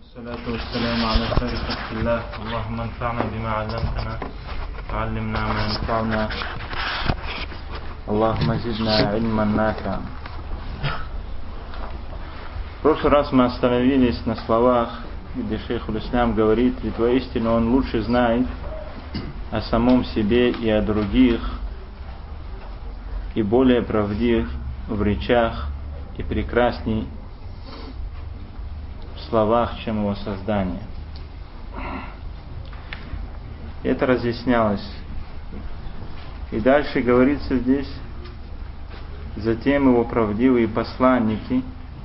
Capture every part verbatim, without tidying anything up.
والصلاة والسلام على خير خلق الله. اللهم انفعنا بما علمتنا وعلمنا ما ينفعنا. اللهم زدنا علما نافعا. В прошлый раз мы остановились на словах, где шейх аль-Ислам говорит: ведь воистину он лучше знает о самом себе и о других, и более правдив в речах, и прекрасней в словах, чем его создание. Это разъяснялось. И дальше говорится здесь: затем его правдивые посланники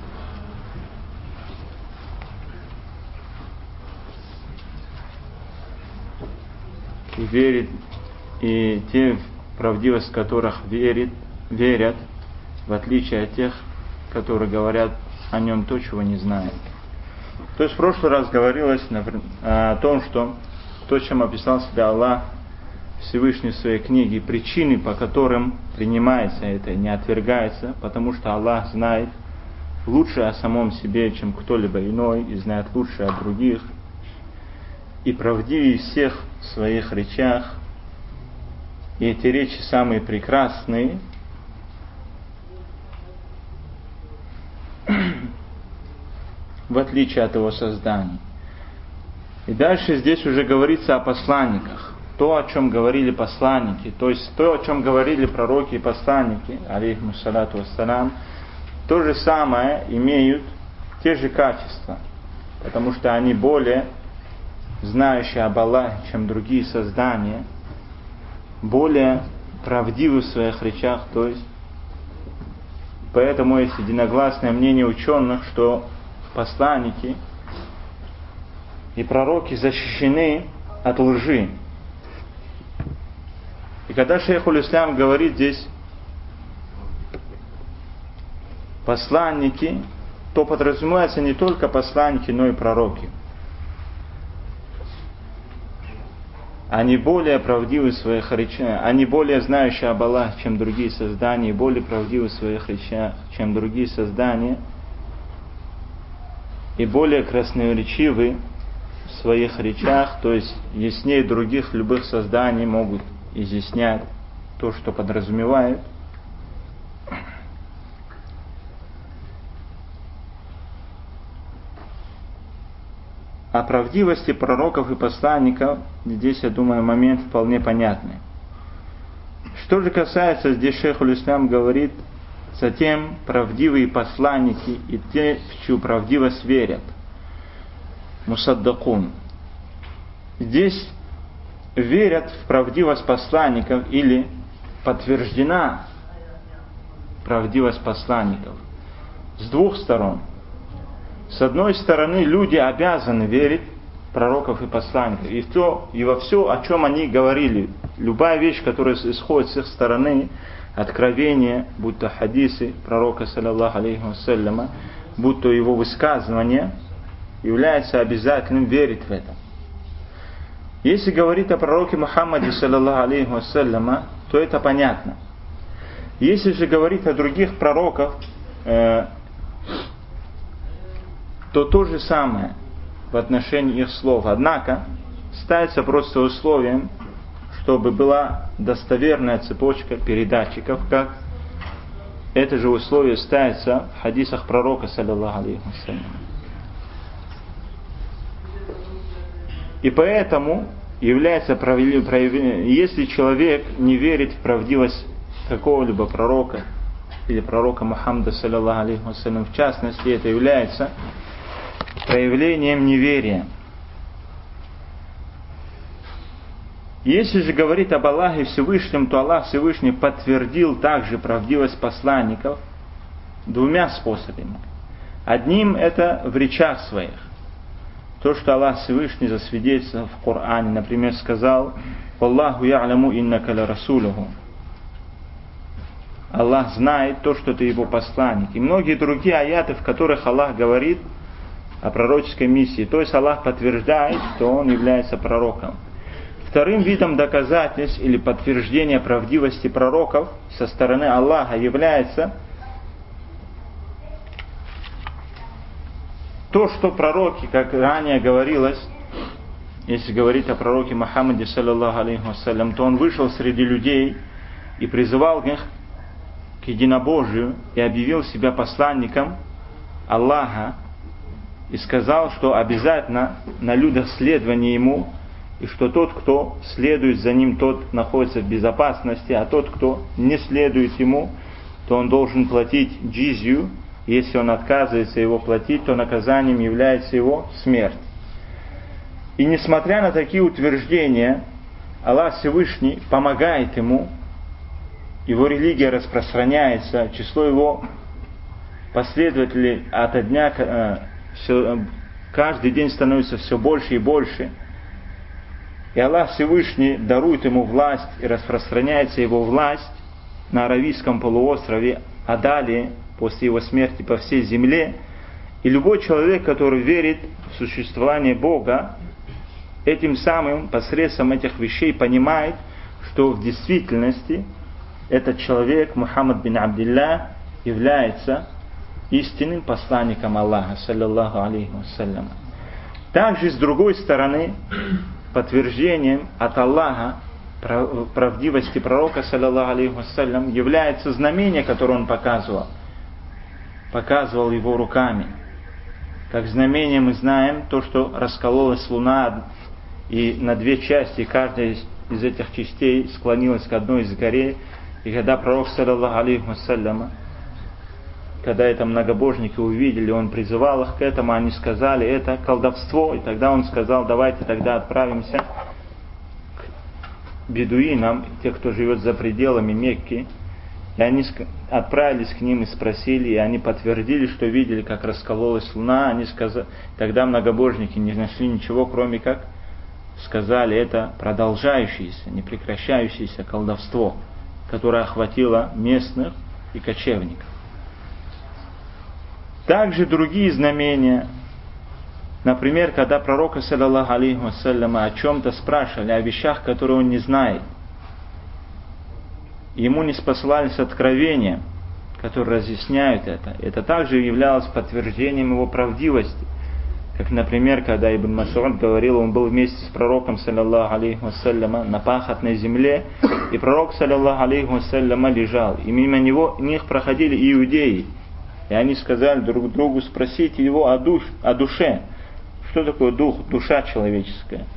и верит, и те, правдивость которых верит, верят, в отличие от тех, которые говорят о нем то, чего не знают. То есть в прошлый раз говорилось о том, что то, чем описал себя Аллах Всевышний в своей книге, причины, по которым принимается это, не отвергается, потому что Аллах знает лучше о самом себе, чем кто-либо иной, и знает лучше о других, и правдивее всех в своих речах, и эти речи самые прекрасные, в отличие от его создания. И дальше здесь уже говорится о посланниках. То, о чем говорили посланники, то есть то, о чем говорили пророки и посланники, алейхиму салату вассалям, то же самое имеют те же качества, потому что они более знающие об Аллахе, чем другие создания, более правдивы в своих речах, то есть поэтому есть единогласное мнение ученых, что посланники и пророки защищены от лжи. И когда шейх аль-Ислам говорит здесь посланники, то подразумевается не только посланники, но и пророки. Они более правдивы в своих речах, они более знающие об Аллахе, чем другие создания, и более правдивы в своих речах, чем другие создания, и более красноречивы в своих речах, то есть яснее других любых созданий могут изъяснять то, что подразумевают. О правдивости пророков и посланников здесь, я думаю, момент вполне понятный. Что же касается, здесь шейх аль-Ислам говорит: затем правдивые посланники и те, в чью правдивость верят, мусаддакун. Здесь верят в правдивость посланников или подтверждена правдивость посланников с двух сторон. С одной стороны, люди обязаны верить в пророков и посланников, и, в то, и во все, о чем они говорили. Любая вещь, которая исходит с их стороны, откровения, будь то хадисы пророка, саллаллаху алейхи вассаляма, будь то его высказывания, является обязательным верить в это. Если говорить о пророке Мухаммаде, саллаллаху алейхи вассаляма, то это понятно. Если же говорить о других пророках, э, то то же самое в отношении их слов. Однако ставится просто условием, чтобы была достоверная цепочка передатчиков, как это же условие ставится в хадисах пророка, саллаллаху алейхи вассалям. И поэтому является проявлением, если человек не верит в правдивость какого-либо пророка или пророка Мухаммада, саллаллаху алейхи вассалям, в частности, это является проявлением неверия. Если же говорить об Аллахе Всевышнем, то Аллах Всевышний подтвердил также правдивость посланников двумя способами. Одним это в речах своих. То, что Аллах Всевышний засвидетельствовал в Коране, например, сказал: «Валлаху я'ламу иннака ла расулуху». Аллах знает то, что ты его посланник. И многие другие аяты, в которых Аллах говорит о пророческой миссии. То есть Аллах подтверждает, что он является пророком. Вторым видом доказательств или подтверждения правдивости пророков со стороны Аллаха является то, что пророки, как ранее говорилось, если говорить о пророке Мухаммаде, саллаллаху алейхи вассалям, то он вышел среди людей и призывал их к единобожию и объявил себя посланником Аллаха и сказал, что обязательно на людях следование ему, и что тот, кто следует за ним, тот находится в безопасности, а тот, кто не следует ему, то он должен платить джизью. Если он отказывается его платить, то наказанием является его смерть. И несмотря на такие утверждения, Аллах Всевышний помогает ему, его религия распространяется, число его последователей ото дня, э, все, каждый день становится все больше и больше. И Аллах Всевышний дарует ему власть, и распространяется его власть на Аравийском полуострове, а далее, после его смерти, по всей земле. И любой человек, который верит в существование Бога, этим самым, посредством этих вещей, понимает, что в действительности этот человек, Мухаммад бин Абдилля, является истинным посланником Аллаха, саллаллаху алейхи вассалям. Также, с другой стороны, подтверждением от Аллаха правдивости пророка, саллаллаху алейхи вассалям, является знамение, которое он показывал. Показывал его руками. Как знамение мы знаем то, что раскололась луна, и на две части, каждая из этих частей склонилась к одной из горей. И когда пророк, саллаллаху алейхи вассалям, когда это многобожники увидели, он призывал их к этому, они сказали, это колдовство. И тогда он сказал, давайте тогда отправимся к бедуинам, те, кто живет за пределами Мекки. И они отправились к ним и спросили, и они подтвердили, что видели, как раскололась луна. Они сказали, тогда многобожники не нашли ничего, кроме как сказали, это продолжающееся, непрекращающееся колдовство, которое охватило местных и кочевников. Также другие знамения, например, когда пророка, саллаллаху алейхи вассалям, о чем-то спрашивали, о вещах, которые он не знает, ему не спосылались откровения, которые разъясняют это. Это также являлось подтверждением его правдивости. Как, например, когда Ибн Мас'уд говорил, он был вместе с пророком, саллаллаху алейхи вассалям, на пахотной земле, и пророк, саллаллаху алейхи вассалям, лежал, и мимо него них проходили иудеи, и они сказали друг другу, спросите его о, душ, о душе, что такое дух, душа человеческая,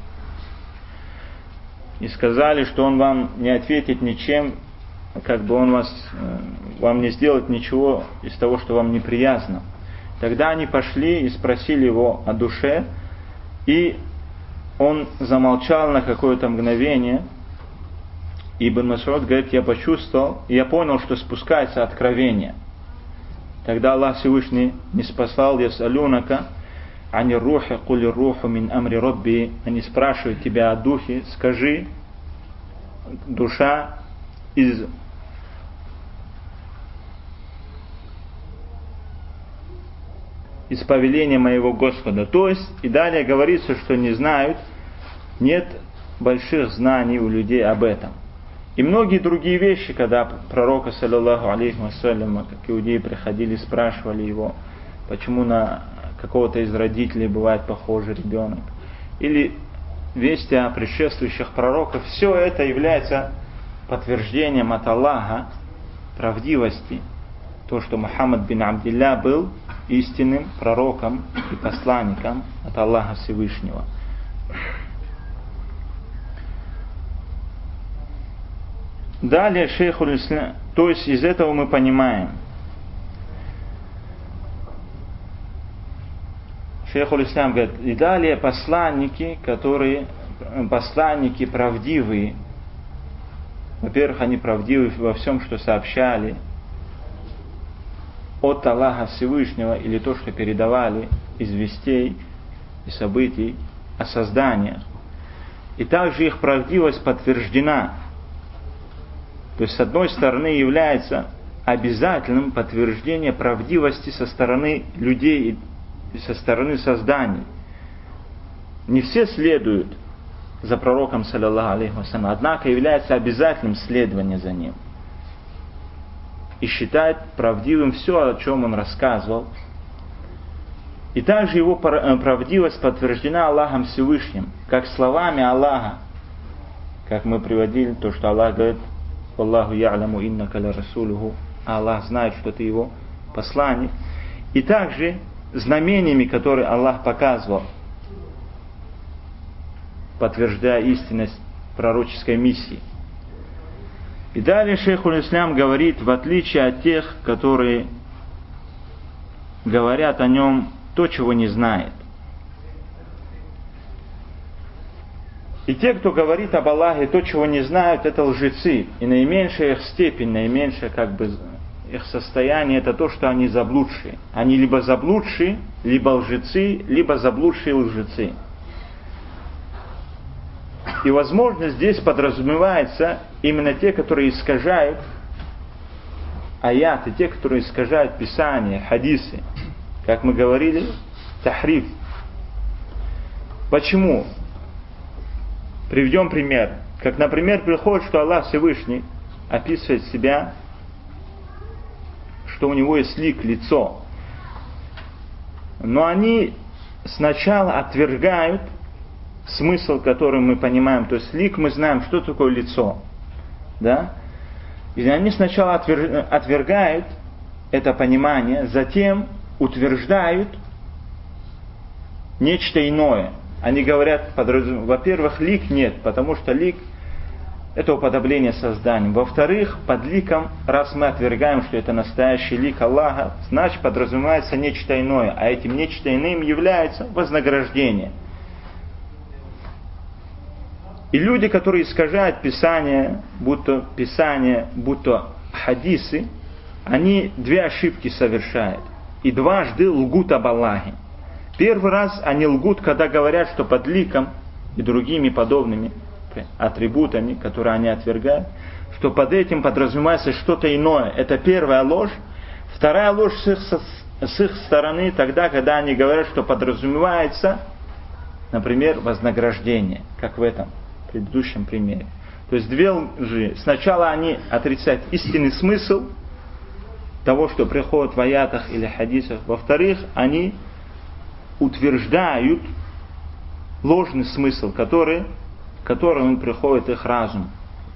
и сказали, что он вам не ответит ничем, как бы он вас, вам не сделает ничего из того, что вам неприятно. Тогда они пошли и спросили его о душе, и он замолчал на какое-то мгновение. Ибн Мас'уд говорит, я почувствовал, я понял, что спускается откровение. Тогда Аллах Всевышний не спасал, ясалюнака ани рухи кули руху мин амри робби, они спрашивают тебя о духе, скажи, душа из из повеления моего Господа. То есть, и далее говорится, что не знают, нет больших знаний у людей об этом. И многие другие вещи, когда пророка, саллаллаху алейхи вассалям, как иудеи приходили, спрашивали его, почему на какого-то из родителей бывает похожий ребенок, или вести о предшествующих пророках, все это является подтверждением от Аллаха правдивости, то, что Мухаммад бин Абдилля был истинным пророком и посланником от Аллаха Всевышнего. Далее шейхуль ислам, то есть из этого мы понимаем, шейхуль ислам говорит, и далее посланники, которые, посланники правдивые, во-первых, они правдивы во всем, что сообщали от Аллаха Всевышнего, или то, что передавали из вестей и событий о созданиях. И также их правдивость подтверждена. То есть, с одной стороны, является обязательным подтверждение правдивости со стороны людей и со стороны созданий. Не все следуют за пророком, саллаллаху алейхи вассалям, однако является обязательным следование за ним. И считать правдивым все, о чем он рассказывал. И также его правдивость подтверждена Аллахом Всевышним, как словами Аллаха, как мы приводили, то, что Аллах говорит: «Аллаху я'ламу иннака ля расулуху», Аллах знает, что ты его посланник. И также знамениями, которые Аллах показывал, подтверждая истинность пророческой миссии. И далее шейх аль-Ислам говорит, в отличие от тех, которые говорят о нем то, чего не знает. И те, кто говорит об Аллахе то, чего не знают, это лжецы. И наименьшая их степень, наименьшее как бы их состояние, это то, что они заблудшие. Они либо заблудшие, либо лжецы, либо заблудшие лжецы. И, возможно, здесь подразумевается именно те, которые искажают аяты, те, которые искажают Писание, хадисы. Как мы говорили, тахриф. Почему? Приведем пример. Как, например, приходит, что Аллах Всевышний описывает себя, что у него есть лик, лицо. Но они сначала отвергают смысл, который мы понимаем. То есть лик, мы знаем, что такое лицо. Да? И они сначала отвергают это понимание, затем утверждают нечто иное. Они говорят, во-первых, лик нет, потому что лик – это уподобление созданию. Во-вторых, под ликом, раз мы отвергаем, что это настоящий лик Аллаха, значит подразумевается нечто иное, а этим нечто иным является вознаграждение. И люди, которые искажают Писание, будто Писание, будто хадисы, они две ошибки совершают. И дважды лгут об Аллахе. Первый раз они лгут, когда говорят, что под ликом и другими подобными атрибутами, которые они отвергают, что под этим подразумевается что-то иное. Это первая ложь. Вторая ложь с их, с их стороны тогда, когда они говорят, что подразумевается, например, вознаграждение, как в этом предыдущем примере. То есть две лжи. Сначала они отрицают истинный смысл того, что приходит в аятах или хадисах. Во-вторых, они утверждают ложный смысл, который, которым приходит их разум.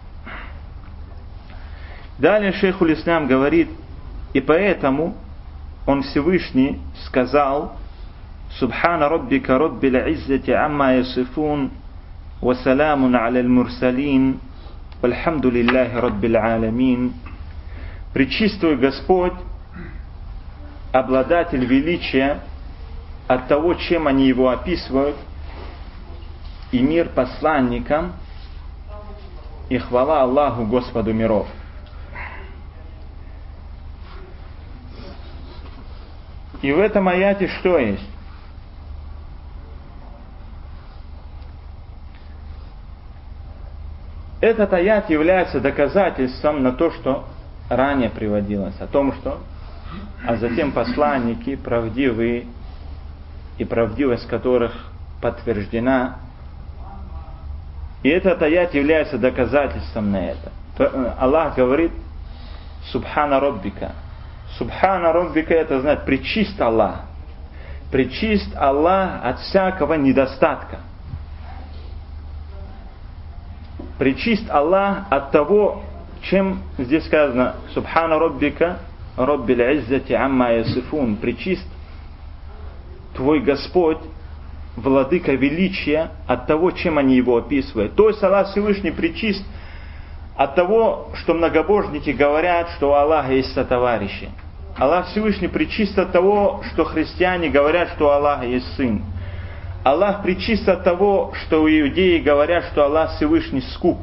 Далее шейх аль-Ислам говорит, и поэтому он Всевышний сказал: «Субхана раббика раббил иззати амма ясифун, ва саламун аля мурсалин, вальхамду лиллахи раббил аламин». Пречистый Господь, обладатель величия, от того, чем они его описывают, и мир посланникам, и хвала Аллаху, Господу миров. И в этом аяте что есть? Этот аят является доказательством на то, что ранее приводилось, о том, что а затем посланники правдивые, и правдивость которых подтверждена. И этот аят является доказательством на это. Аллах говорит: «Субхана Роббика». «Субхана Роббика» это значит пречист Аллах. Пречист Аллах от всякого недостатка. Пречист Аллах от того, чем здесь сказано: «Субхана Роббика, Роббил иззати амма ясифун». Пречист Твой Господь, владыка величия, от того, чем они его описывают. То есть Аллах Всевышний пречист от того, что многобожники говорят, что у Аллаха есть сотоварищи. Аллах Всевышний пречист от того, что христиане говорят, что у Аллаха есть сын. Аллах пречист от того, что иудеи говорят, что Аллах Всевышний скуп.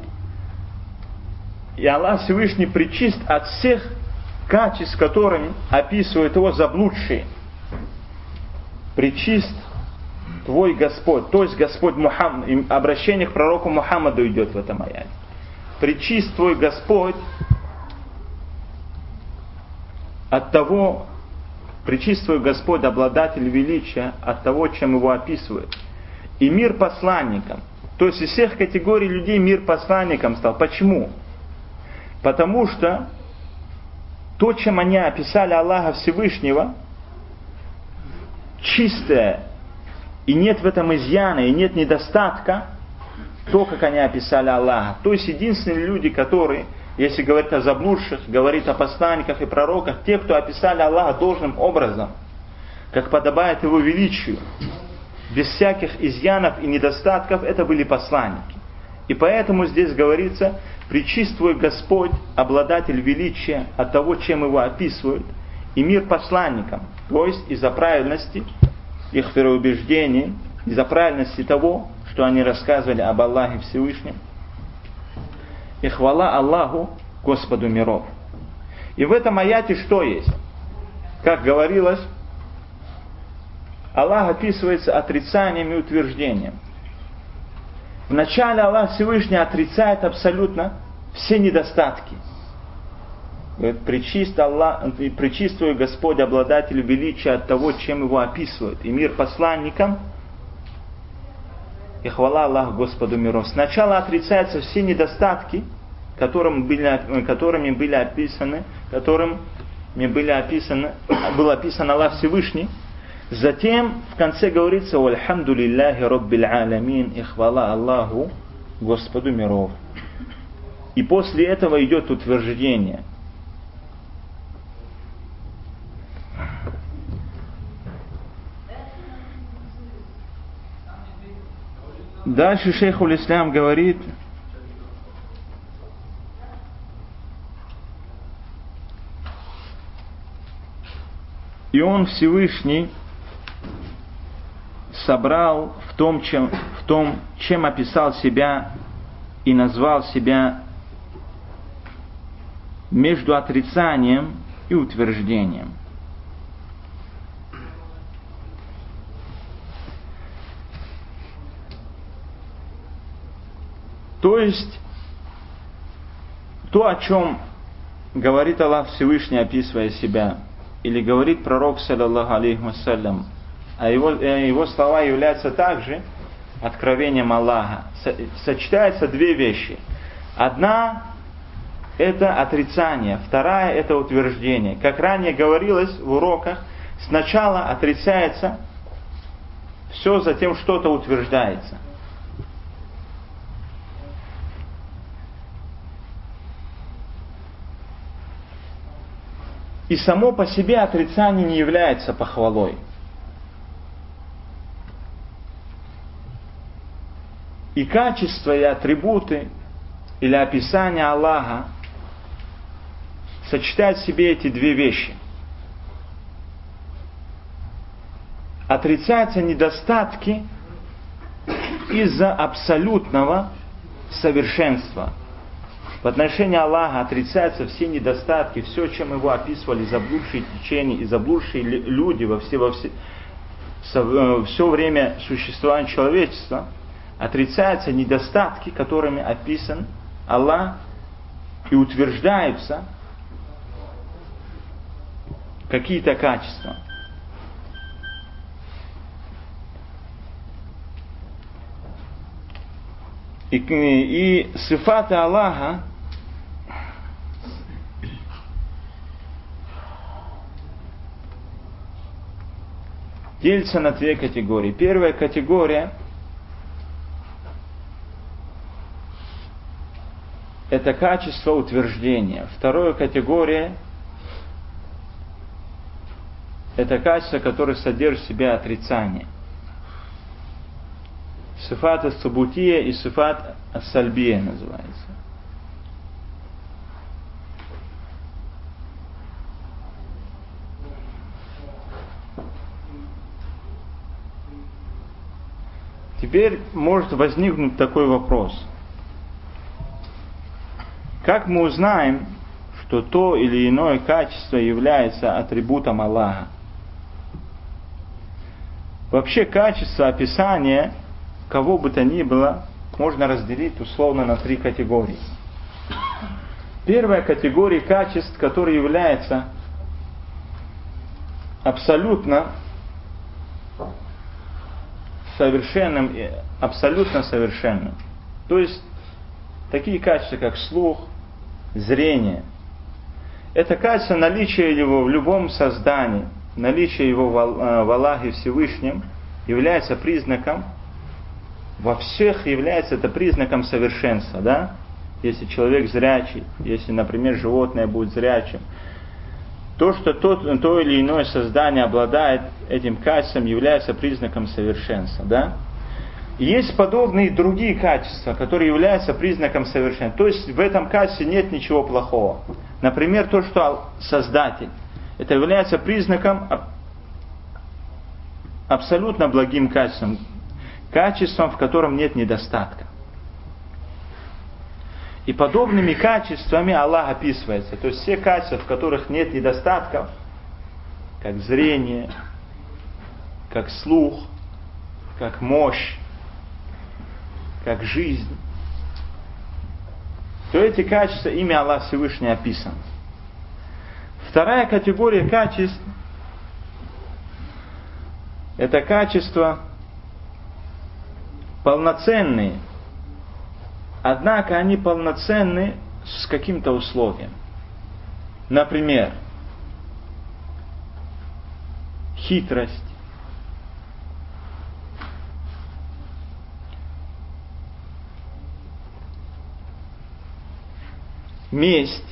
И Аллах Всевышний пречист от всех качеств, которыми описывают его заблудшие. Пречист Твой Господь, то есть Господь Мухаммад, обращение к пророку Мухаммаду идет в этом аяте. Пречист Твой Господь от того, пречист Твой Господь, обладатель величия, от того, чем его описывают. И мир посланникам. То есть из всех категорий людей мир посланникам стал. Почему? Потому что то, чем они описали Аллаха Всевышнего, чистое, и нет в этом изъяна, и нет недостатка, то, как они описали Аллаха. То есть единственные люди, которые, если говорить о заблудших, говорит о посланниках и пророках, те, кто описали Аллаха должным образом, как подобает Его величию, без всяких изъянов и недостатков, это были посланники. И поэтому здесь говорится: «Пречиствуй Господь, обладатель величия, от того, чем Его описывают, и мир посланникам», то есть из-за правильности их вероубеждений, из-за правильности того, что они рассказывали об Аллахе Всевышнем. И хвала Аллаху, Господу миров. И в этом аяте что есть? Как говорилось, Аллах описывается отрицанием и утверждением. Вначале Аллах Всевышний отрицает абсолютно все недостатки. Говорит: «Пречист Аллах, пречиствуй Господь, обладатель величия, от того, чем Его описывают, и мир посланникам, и хвала Аллаху, Господу миров». Сначала отрицаются все недостатки, которым были, которыми были описаны, которыми были описаны, был описан Аллах Всевышний. Затем в конце говорится: «Вальхамду лилляхи роббил алямин», и хвала Аллаху, Господу миров. И после этого идет утверждение. Дальше шейх аль-Ислам говорит: и Он Всевышний собрал в том, чем, в том, чем описал себя и назвал себя, между отрицанием и утверждением. То есть, то, о чем говорит Аллах Всевышний, описывая себя, или говорит пророк, саллаллаху алейхи вассалям, а его, его слова являются также откровением Аллаха. Сочетаются две вещи. Одна – это отрицание, вторая – это утверждение. Как ранее говорилось в уроках, сначала отрицается все, затем что-то утверждается. И само по себе отрицание не является похвалой. И качества, и атрибуты, или описание Аллаха сочетают в себе эти две вещи. Отрицаются недостатки из-за абсолютного совершенства. В отношении Аллаха отрицаются все недостатки, все, чем Его описывали заблудшие течения и заблудшие люди во все, во все, все время существования человечества. Отрицаются недостатки, которыми описан Аллах, и утверждаются какие-то качества. И, и сифаты Аллаха делятся на две категории. Первая категория – это качество утверждения. Вторая категория – это качество, которое содержит в себе отрицание. Сифат ас-субутия и сифат ас-сальбия называется. Теперь может возникнуть такой вопрос. Как мы узнаем, что то или иное качество является атрибутом Аллаха? Вообще качество описания кого бы то ни было можно разделить условно на три категории. Первая категория качеств, которая является абсолютно совершенным, абсолютно совершенным. То есть такие качества, как слух, зрение. Это качество наличия его в любом создании, наличие его в Аллахе Всевышнем является признаком, во всех является это признаком совершенства, да? Если человек зрячий, если, например, животное будет зрячим, то, что то, то или иное создание обладает этим качеством, является признаком совершенства, да? И есть подобные другие качества, которые являются признаком совершенства. То есть в этом качестве нет ничего плохого. Например, то, что Создатель, это является признаком абсолютно благим качеством, качеством, в котором нет недостатка. И подобными качествами Аллах описывается. То есть все качества, в которых нет недостатков, как зрение, как слух, как мощь, как жизнь, то эти качества, ими Аллах Всевышний описан. Вторая категория качеств – это качества полноценные, однако они полноценны с каким-то условием. Например, хитрость, месть.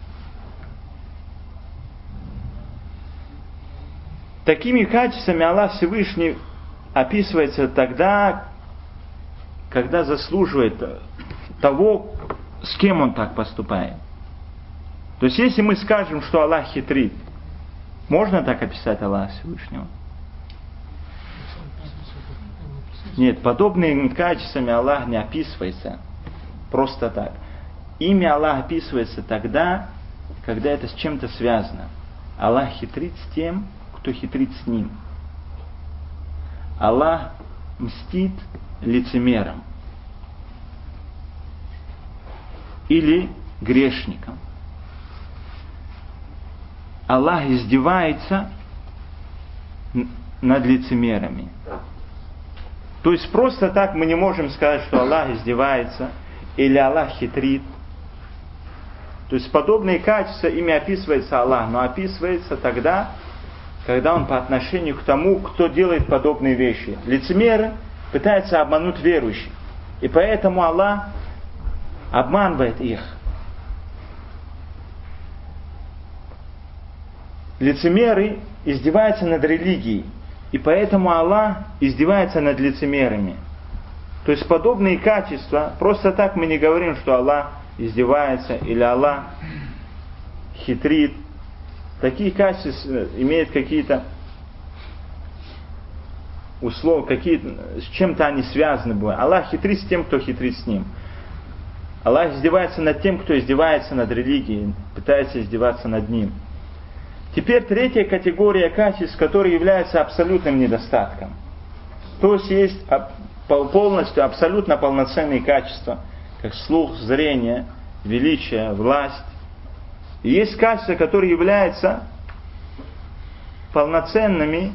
Такими качествами Аллах Всевышний описывается тогда, когда заслуживает того, с кем он так поступает. То есть, если мы скажем, что Аллах хитрит, можно так описать Аллаха Всевышнего? Нет, подобными качествами Аллах не описывается просто так. Имя Аллах описывается тогда, когда это с чем-то связано. Аллах хитрит с тем, кто хитрит с ним. Аллах мстит лицемерам или грешникам. Аллах издевается над лицемерами. То есть просто так мы не можем сказать, что Аллах издевается или Аллах хитрит. То есть подобные качества, ими описывается Аллах, но описывается тогда, когда он по отношению к тому, кто делает подобные вещи. Лицемеры пытаются обмануть верующих, и поэтому Аллах обманывает их. Лицемеры издеваются над религией, и поэтому Аллах издевается над лицемерами. То есть подобные качества, просто так мы не говорим, что Аллах издевается или Аллах хитрит. Такие качества имеют какие-то условия, какие, с чем-то они связаны бывают. Аллах хитрит с тем, кто хитрит с ним. Аллах издевается над тем, кто издевается над религией, пытается издеваться над ним. Теперь третья категория качеств, которые являются абсолютным недостатком. То есть есть полностью, абсолютно полноценные качества, как слух, зрение, величие, власть. И есть качества, которые являются полноценными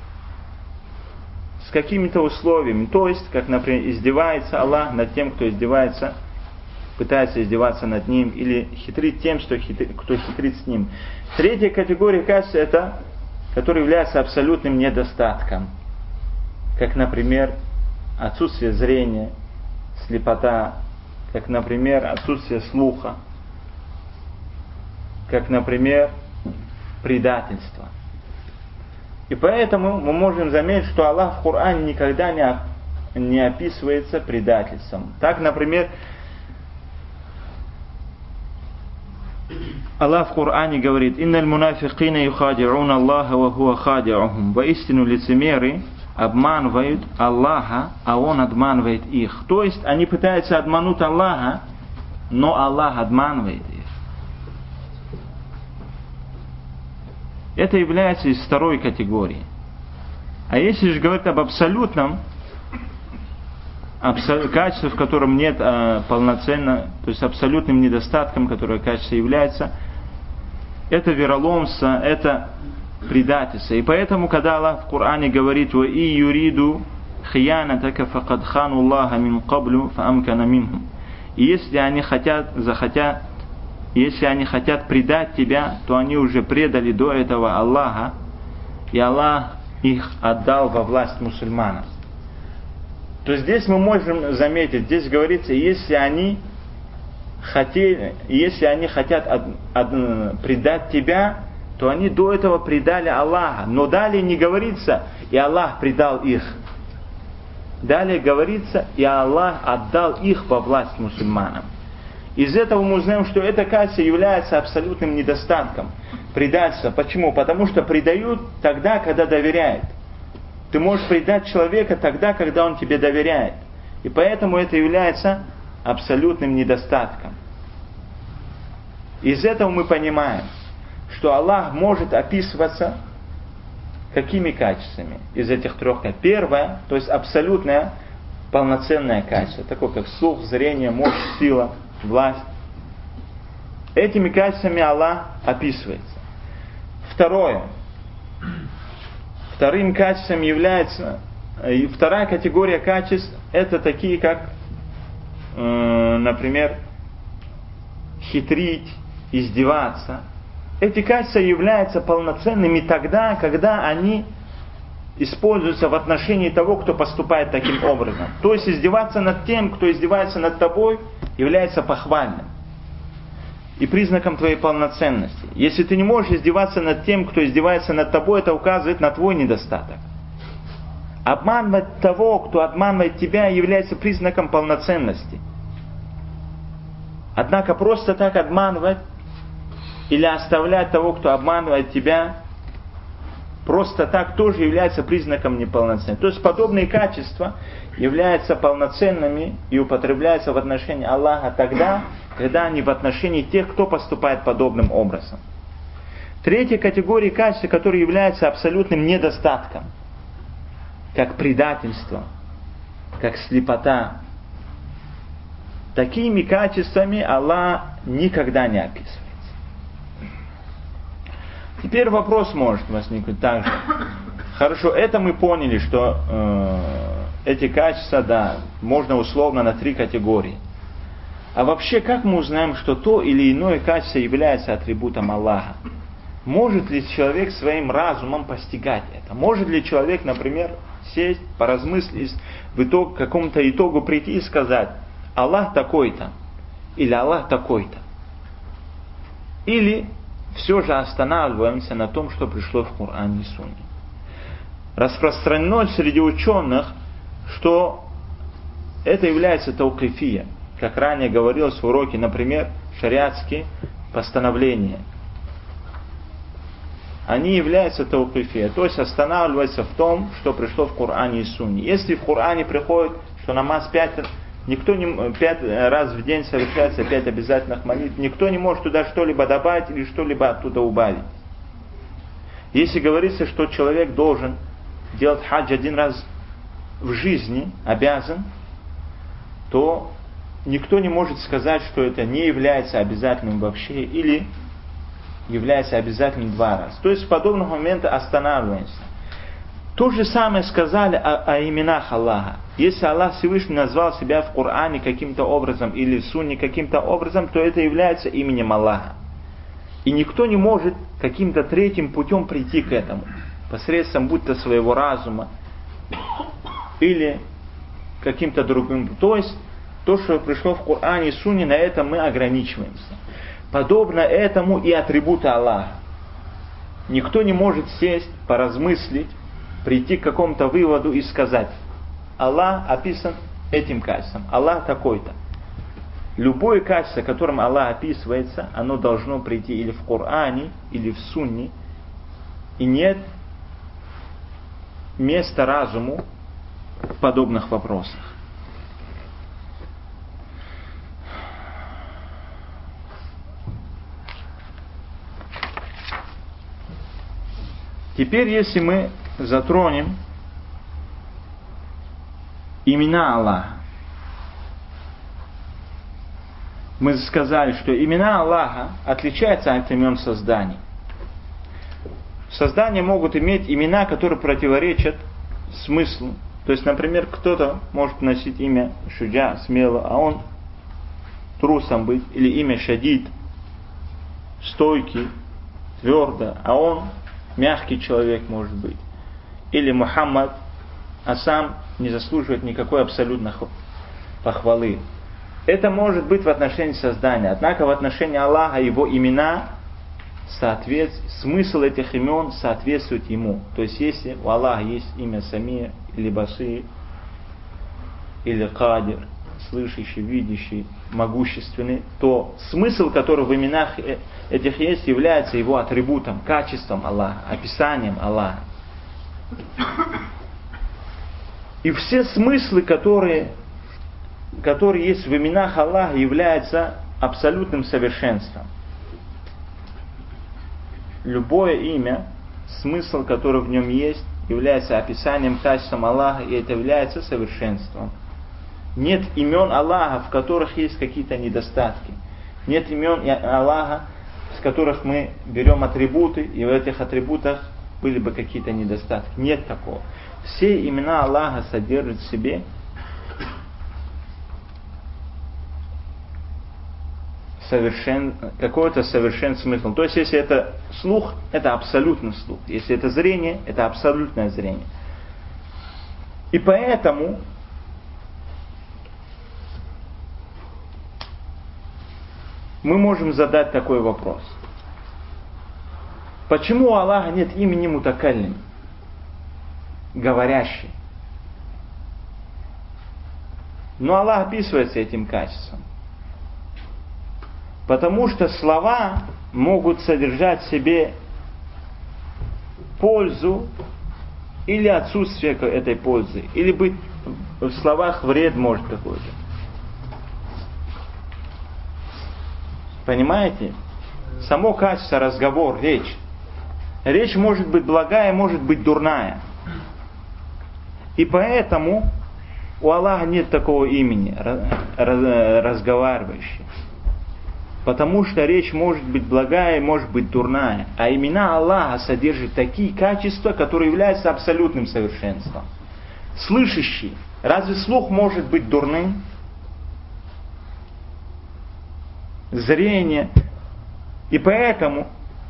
с какими-то условиями. То есть, как, например, издевается Аллах над тем, кто издевается, пытается издеваться над ним, или хитрит тем, что хитрит, кто хитрит с ним. Третья категория качеств, это, которая является абсолютным недостатком. Как, например, отсутствие зрения, слепота, как, например, отсутствие слуха, как, например, предательство. И поэтому мы можем заметить, что Аллах в Коране никогда не, не описывается предательством. Так, например, Аллах в Коране говорит: «Инналь мунафикина юхади'уна Аллаха ва хуа хади'ухум». Воистину лицемеры обманывают Аллаха, а Он обманывает их. То есть они пытаются обмануть Аллаха, но Аллах обманывает их. Это является из второй категории. А если же говорить об абсолютном абсол- качестве, в котором нет а, полноценно, то есть абсолютным недостатком, которое качество является, это вероломство, это предательство. И поэтому, когда Аллах в Коране говорит: «Ва и юриду хиянатака факад хану Аллаха мин каблю фаамкана минхум». И если они хотят, захотят, если они хотят предать тебя, то они уже предали до этого Аллаха, и Аллах их отдал во власть мусульманам. То есть здесь мы можем заметить, здесь говорится, если они хотели, если они хотят от, от, предать тебя, то они до этого предали Аллаха. Но далее не говорится, и Аллах предал их. Далее говорится, и Аллах отдал их во власть мусульманам. Из этого мы узнаем, что это качество является абсолютным недостатком. Предательство. Почему? Потому что предают тогда, когда доверяют. Ты можешь предать человека тогда, когда он тебе доверяет. И поэтому это является абсолютным недостатком. Из этого мы понимаем, что Аллах может описываться какими качествами из этих трех качеств. Первое, то есть абсолютное полноценное качество, такое как слух, зрение, мощь, сила, власть. Этими качествами Аллах описывается. Второе. Вторым качеством является, вторая категория качеств, это такие как, э, например, хитрить, издеваться. Эти качества являются полноценными тогда, когда они используются в отношении того, кто поступает таким образом. То есть издеваться над тем, кто издевается над тобой, является похвальным и признаком твоей полноценности. Если ты не можешь издеваться над тем, кто издевается над тобой, это указывает на твой недостаток. Обманывать того, кто обманывает тебя, является признаком полноценности. Однако просто так обманывать или оставлять того, кто обманывает тебя, просто так тоже является признаком неполноценности. То есть подобные качества являются полноценными и употребляются в отношении Аллаха тогда, когда они в отношении тех, кто поступает подобным образом. Третья категория качеств, которая является абсолютным недостатком, как предательство, как слепота. Такими качествами Аллах никогда не описывается. Теперь вопрос может возникнуть также. Хорошо, это мы поняли, что э, эти качества, да, можно условно на три категории. А вообще, как мы узнаем, что то или иное качество является атрибутом Аллаха? Может ли человек своим разумом постигать это? Может ли человек, например, сесть, поразмыслить, в итог, к какому-то итогу прийти и сказать: Аллах такой-то, или Аллах такой-то? Или все же останавливаемся на том, что пришло в Коране и Сунне? Распространено среди ученых, что это является таукифия. Как ранее говорилось в уроке, например, шариатские постановления. Они являются таукифия, то есть останавливаются в том, что пришло в Коране и Сунне. Если в Коране приходит, что намаз пять, никто не, пять раз в день совершается пять обязательных молитв, никто не может туда что-либо добавить или что-либо оттуда убавить. Если говорится, что человек должен делать хадж один раз в жизни, обязан, то никто не может сказать, что это не является обязательным вообще или является обязательным два раза. То есть в подобных моментах останавливаемся. То же самое сказали о, о именах Аллаха. Если Аллах Всевышний назвал себя в Коране каким-то образом или в Сунне каким-то образом, то это является именем Аллаха. И никто не может каким-то третьим путем прийти к этому. Посредством будто своего разума или каким-то другим. То есть то, что пришло в Коране и Сунне, на этом мы ограничиваемся. Подобно этому и атрибуты Аллаха. Никто не может сесть, поразмыслить, прийти к какому-то выводу и сказать: Аллах описан этим качеством, Аллах такой-то. Любое качество, которым Аллах описывается, оно должно прийти или в Коране, или в Сунне. И нет места разуму в подобных вопросах. Теперь, если мы затронем имена Аллаха, мы сказали, что имена Аллаха отличаются от имен созданий. Создания могут иметь имена, которые противоречат смыслу. То есть, например, кто-то может носить имя Шуджа, смело, а он трусом быть, или имя Шадид, стойкий, твердо, а он мягкий человек может быть, или Мухаммад, а сам не заслуживает никакой абсолютной похвалы. Это может быть в отношении создания. Однако в отношении Аллаха его имена, соответствует, смысл этих имен соответствует ему. То есть если у Аллаха есть имя Самир, или Басир, или Кадир, слышащий, видящий, могущественный, то смысл, который в именах этих есть, является его атрибутом, качеством Аллаха, описанием Аллаха. И все смыслы, которые, которые есть в именах Аллаха, являются абсолютным совершенством. Любое имя, смысл, который в нем есть, является описанием качеством Аллаха, и это является совершенством. Нет имен Аллаха, в которых есть какие-то недостатки. Нет имен Аллаха, с которых мы берем атрибуты, и в этих атрибутах были бы какие-то недостатки. Нет такого. Все имена Аллаха содержат в себе совершен, какой-то совершенный смысл. То есть, если это слух, это абсолютный слух. Если это зрение, это абсолютное зрение. И поэтому мы можем задать такой вопрос. Почему у Аллаха нет имени Мутакаллим, говорящий? Но Аллах описывается этим качеством. Потому что слова могут содержать в себе пользу или отсутствие этой пользы, или быть в словах вред может какой-то. Понимаете? Само качество, разговор, речь. Речь может быть благая, может быть дурная. И поэтому у Аллаха нет такого имени, разговаривающий. Потому что речь может быть благая, может быть дурная. А имена Аллаха содержат такие качества, которые являются абсолютным совершенством. Слышащий. Разве слух может быть дурным? Зрение. И поэтому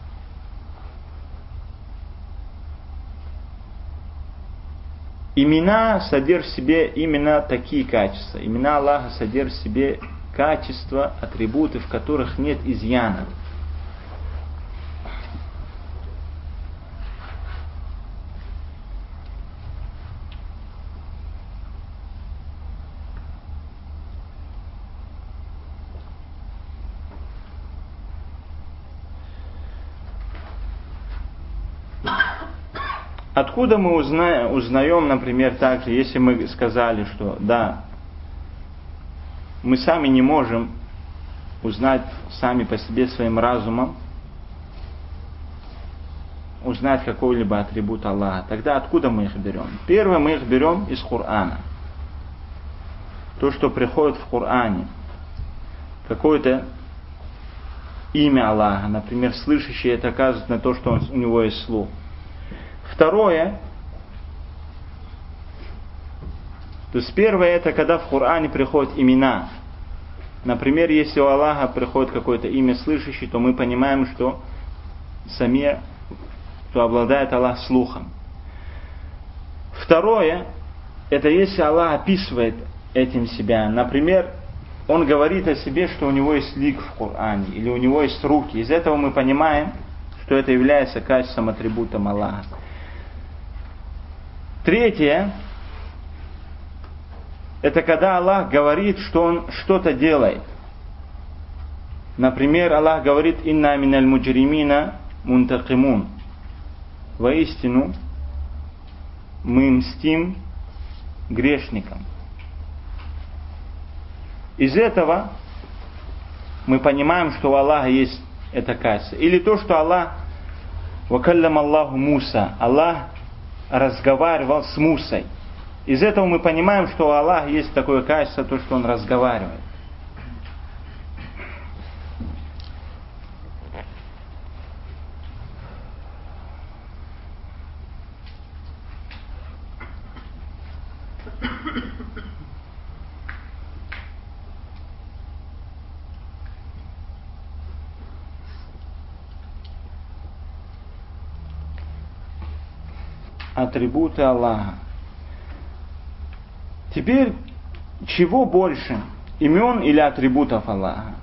имена содержат в себе именно такие качества. Имена Аллаха содержат в себе качества, атрибуты, в которых нет изъяна. Откуда мы узнаем, узнаем, например, также, если мы сказали, что да, мы сами не можем узнать сами по себе своим разумом, узнать какой-либо атрибут Аллаха. Тогда откуда мы их берем? Первое, мы их берем из Корана. То, что приходит в Коране. Какое-то имя Аллаха, например, слышащий, это оказывает на то, что он, у него есть слух. Второе, то есть первое, это когда в Коране приходят имена. Например, если у Аллаха приходит какое-то имя слышащий, то мы понимаем, что Самир, что обладает Аллах слухом. Второе, это если Аллах описывает этим себя. Например, Он говорит о себе, что у него есть лик в Коране, или у него есть руки. Из этого мы понимаем, что это является качеством, атрибутом Аллаха. Третье, это когда Аллах говорит, что Он что-то делает. Например, Аллах говорит: «Инна миналь муджримина мунтакимун». Воистину, мы мстим грешникам. Из этого мы понимаем, что у Аллаха есть это качество. Или то, что Аллах «Вакаллам Аллаху Муса», Аллах разговаривал с Мусой. Из этого мы понимаем, что у Аллаха есть такое качество, то, что Он разговаривает. атрибуты Аллаха. Теперь, чего больше, имен или атрибутов Аллаха?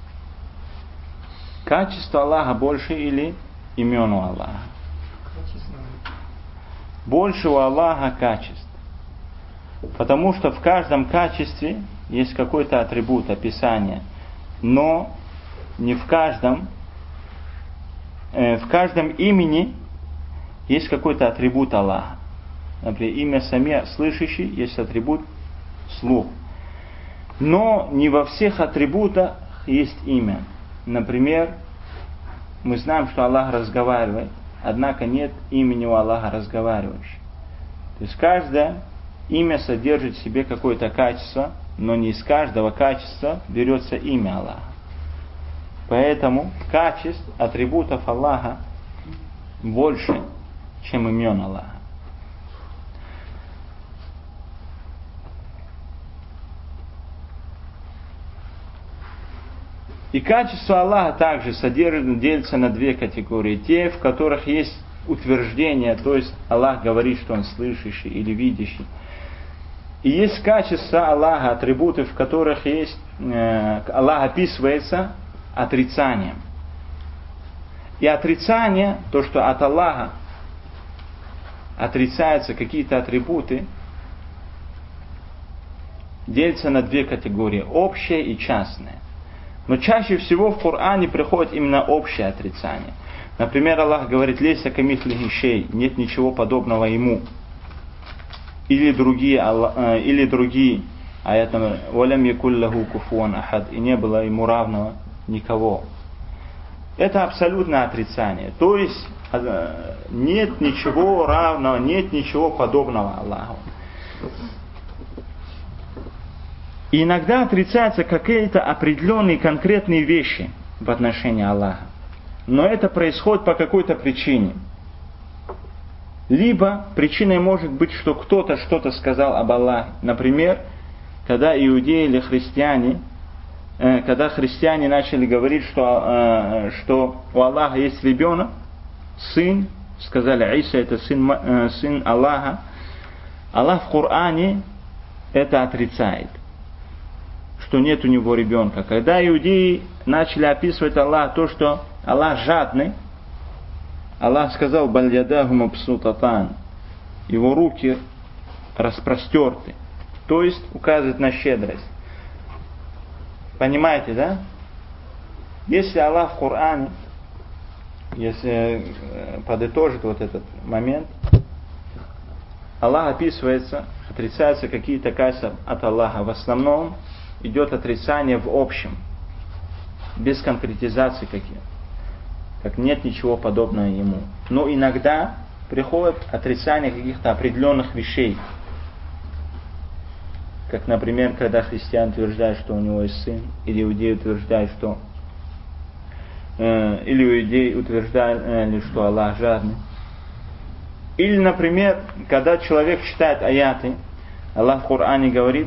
Качество Аллаха больше или имен у Аллаха? Качество. Больше у Аллаха качеств. Потому что в каждом качестве есть какой-то атрибут, описание. Но не в каждом, э, в каждом имени есть какой-то атрибут Аллаха. Например, имя Самия, слышащий, есть атрибут слух. Но не во всех атрибутах есть имя. Например, мы знаем, что Аллах разговаривает, однако нет имени у Аллаха разговаривающего. То есть каждое имя содержит в себе какое-то качество, но не из каждого качества берется имя Аллаха. Поэтому качеств, атрибутов Аллаха больше, чем имен Аллаха. И качество Аллаха также содержит, делится на две категории. Те, в которых есть утверждение, то есть Аллах говорит, что Он слышащий или видящий. И есть качества Аллаха, атрибуты, в которых есть, э, Аллах описывается отрицанием. И отрицание, то, что от Аллаха отрицаются какие-то атрибуты, делится на две категории, общее и частное. Но чаще всего в Коране приходит именно общее отрицание. Например, Аллах говорит: «Лейса камислихи шей», нет ничего подобного Ему. Или другие, или другие аятам: «Валям якуль лаху куфуан ахад», и не было Ему равного никого. Это абсолютное отрицание. То есть нет ничего равного, нет ничего подобного Аллаху. И иногда отрицаются какие-то определенные конкретные вещи в отношении Аллаха. Но это происходит по какой-то причине. Либо причиной может быть, что кто-то что-то сказал об Аллахе. Например, когда иудеи или христиане, когда христиане начали говорить, что, что у Аллаха есть ребенок, сын, сказали: Иса это сын, сын Аллаха. Аллах в Коране это отрицает, что нет у него ребенка. Когда иудеи начали описывать Аллаха, то, что Аллах жадный, Аллах сказал: «Баль ядаху мабсутатан», его руки распростерты, то есть указывает на щедрость. Понимаете, да? Если Аллах в Коране, если подытожить вот этот момент, Аллах описывается, отрицаются какие-то качества от Аллаха. В основном идет отрицание в общем, без конкретизации каких. Как нет ничего подобного Ему. Но иногда приходит отрицание каких-то определенных вещей. Как, например, когда христиане утверждают, что у него есть сын, или иудеи утверждают, что э, или иудеи утверждают, э, что Аллах жадный. Или, например, когда человек читает аяты, Аллах в Коране говорит: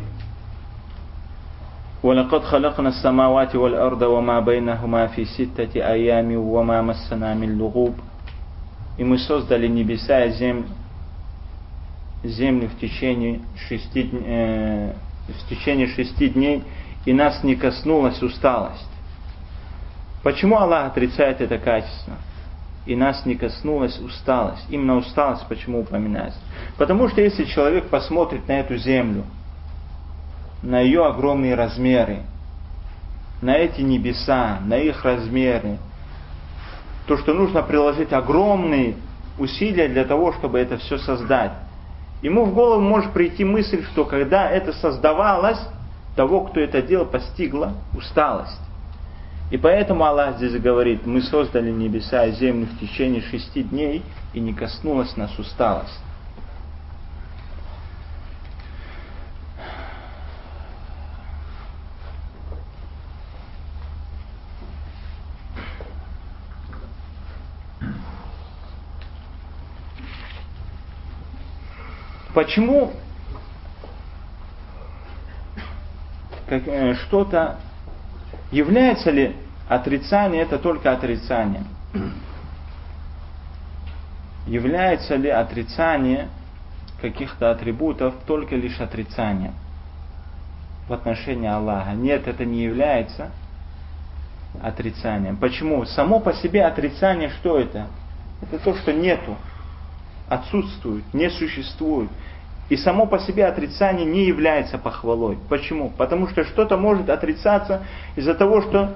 وَلَقَدْ خَلَقْنَا السَّمَاوَاتِ وَالْأَرْضَ وَمَا بَيْنَهُمَا فِي سِتَّةِ أَيَّامٍ وَمَا مَسَّنَا مِنْ لُغُوبٍ. И мы создали небеса и землю, землю в течение шести, э, в течение шести дней, и нас не коснулась усталость. Почему Аллах отрицает это качество? И нас не коснулась усталость. Именно усталость почему упоминается? Потому что если человек посмотрит на эту землю, на ее огромные размеры, на эти небеса, на их размеры, то, что нужно приложить огромные усилия для того, чтобы это все создать. Ему в голову может прийти мысль, что когда это создавалось, того, кто это делал, постигла усталость. И поэтому Аллах здесь говорит: мы создали небеса и землю в течение шести дней, и не коснулась нас усталость. Почему как, э, что-то является ли отрицание это только отрицанием? является ли отрицание каких-то атрибутов только лишь отрицанием в отношении Аллаха? Нет, это не является отрицанием. Почему? Само по себе отрицание, что это? Это то, что нету, отсутствует, не существует. И само по себе отрицание не является похвалой. Почему? Потому что что-то может отрицаться из-за того, что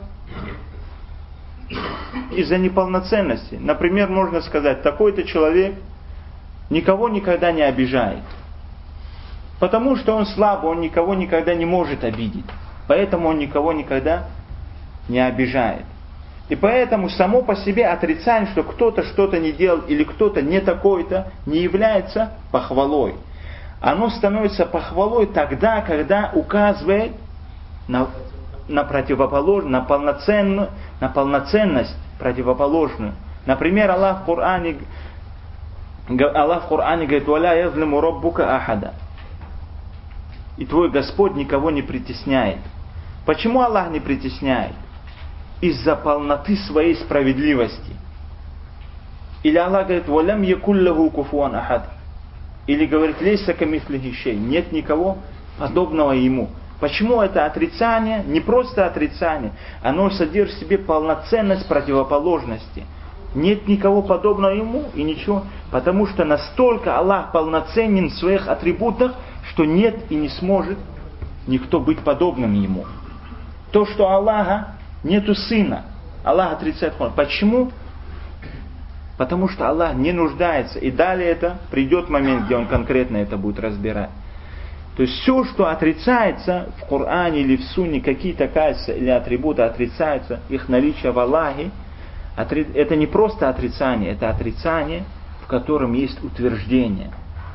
из-за неполноценности. Например, можно сказать, такой-то человек никого никогда не обижает. Потому что он слабый, он никого никогда не может обидеть. Поэтому он никого никогда не обижает. И поэтому само по себе отрицание, что кто-то что-то не делал или кто-то не такой-то, не является похвалой. Оно становится похвалой тогда, когда указывает на, на противоположную, на полноценную, на полноценность противоположную. Например, Аллах в Коране, Аллах в Коране говорит: «Валя язлиму раббука ахада». И твой Господь никого не притесняет. Почему Аллах не притесняет? Из-за полноты своей справедливости. Или Аллах говорит: «Валям якуллаху куфуан ахад». Или говорит: «Лейса камислихи шей». Нет никого подобного ему. Почему это отрицание? Не просто отрицание. Оно содержит в себе полноценность противоположности. Нет никого подобного ему и ничего. Потому что настолько Аллах полноценен в своих атрибутах, что нет и не сможет никто быть подобным ему. То, что Аллаха нету сына. Аллах отрицает. Почему? Потому что Аллах не нуждается. И далее это придет момент, где Он конкретно это будет разбирать. То есть все, что отрицается в Коране или в Сунне, какие-то качества или атрибуты отрицаются, их наличие в Аллахе, это не просто отрицание, это отрицание, в котором есть утверждение.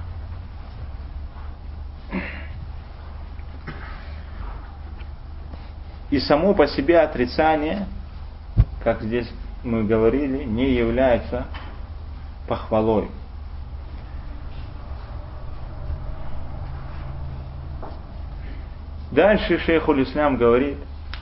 И само по себе отрицание, как здесь мы говорили, не является похвалой. Дальше шейхуль Ислам говорит: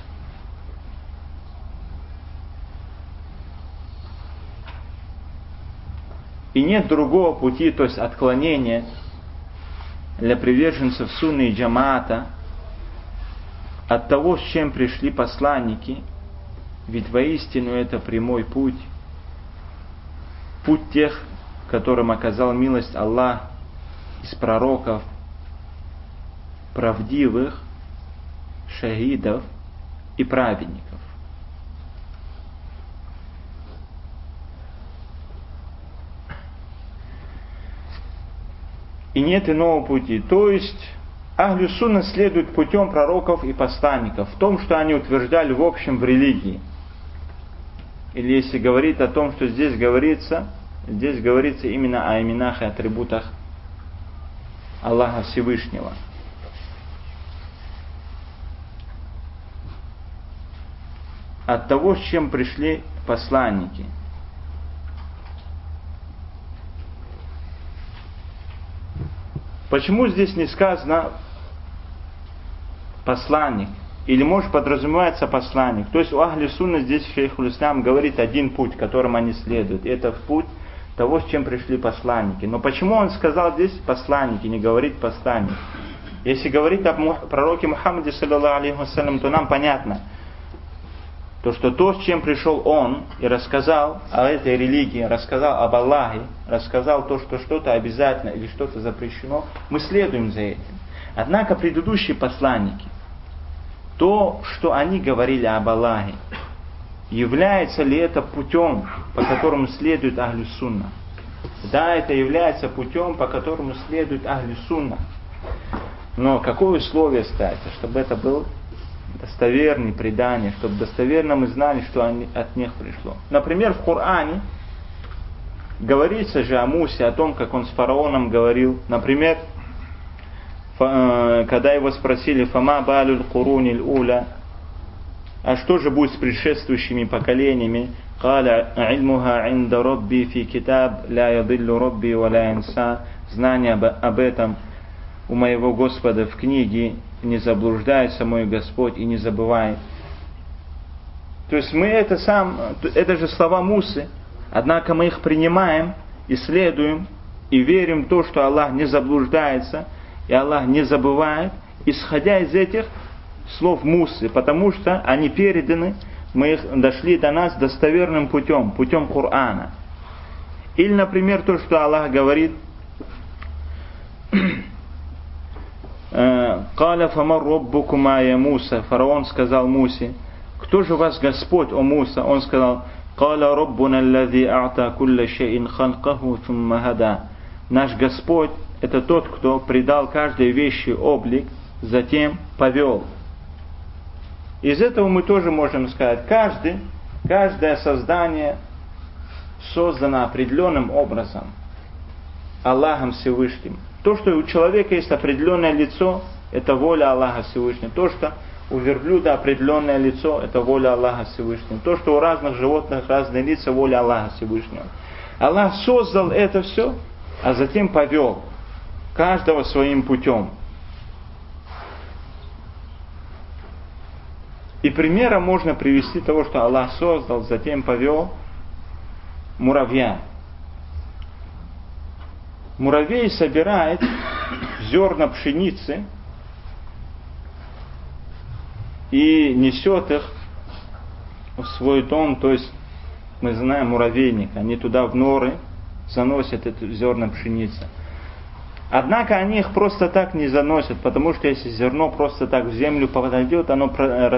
и нет другого пути, то есть отклонения для приверженцев сунны и джамаата от того, с чем пришли посланники, ведь воистину это прямой путь, путь тех, которым оказал милость Аллах из пророков, правдивых, шахидов и праведников. И нет иного пути. То есть Ахлю Сунна следует путем пророков и посланников в том, что они утверждали в общем в религии. Или если говорить о том, что здесь говорится, здесь говорится именно о именах и атрибутах Аллаха Всевышнего. От того, с чем пришли посланники. Почему здесь не сказано посланник? Или может подразумевается посланник? То есть у Ахли Сунна здесь шейхуль Ислам говорит один путь, которым они следуют. Это путь того, с чем пришли посланники. Но почему он сказал здесь посланники, не говорит посланник? Если говорить о пророке Мухаммаде, саллаллаху алейхи вассалям, то нам понятно, то, что то, с чем пришел он и рассказал о этой религии, рассказал об Аллахе, рассказал то, что что-то обязательно или что-то запрещено, мы следуем за этим. Однако предыдущие посланники, то, что они говорили об Аллахе, является ли это путем, по которому следует Ахлю Сунна? Да, это является путем, по которому следует Ахлю Сунна. Но какое условие ставится, чтобы это был достоверные предания, чтобы достоверно мы знали, что они, от них пришло. Например, в Коране говорится же о Мусе, о том, как он с фараоном говорил. Например, когда его спросили: «Фама балюль куруниль уля», а что же будет с предшествующими поколениями? «Каля ильмуха инда робби фи китаб, ля ядиллу робби ва ля инса». Знание об этом у моего Господа в книге, не заблуждается мой Господь и не забывает. То есть мы это сам, это же слова Мусы, однако мы их принимаем исследуем и верим в то, что Аллах не заблуждается и Аллах не забывает, исходя из этих слов Мусы, потому что они переданы, мы их дошли до нас достоверным путем, путем Корана. Или, например, то, что Аллах говорит: «Каля фамар роббукума я Муса». Фараон сказал Мусе: «Кто же вас Господь, о Муса?» Он сказал: «Каля роббуна аллази а'та кулля шейин халкаху сумма хада». Наш Господь — это тот, кто придал каждой вещи облик, затем повел. Из этого мы тоже можем сказать, каждый, каждое создание создано определенным образом, Аллахом Всевышним. То, что у человека есть определенное лицо, это воля Аллаха Всевышнего. То, что у верблюда определенное лицо, это воля Аллаха Всевышнего. То, что у разных животных разные лица, воля Аллаха Всевышнего. Аллах создал это все, а затем повел каждого своим путем. И примером можно привести того, что Аллах создал, затем повел муравья. Муравей собирает зерна пшеницы и несет их в свой дом, то есть мы знаем муравейник, они туда в норы заносят эти зерна пшеницы. Однако они их просто так не заносят, потому что если зерно просто так в землю подойдет, оно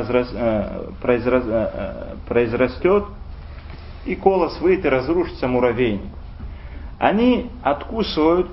произрастет, и колос выйдет и разрушится муравейник. Они откусывают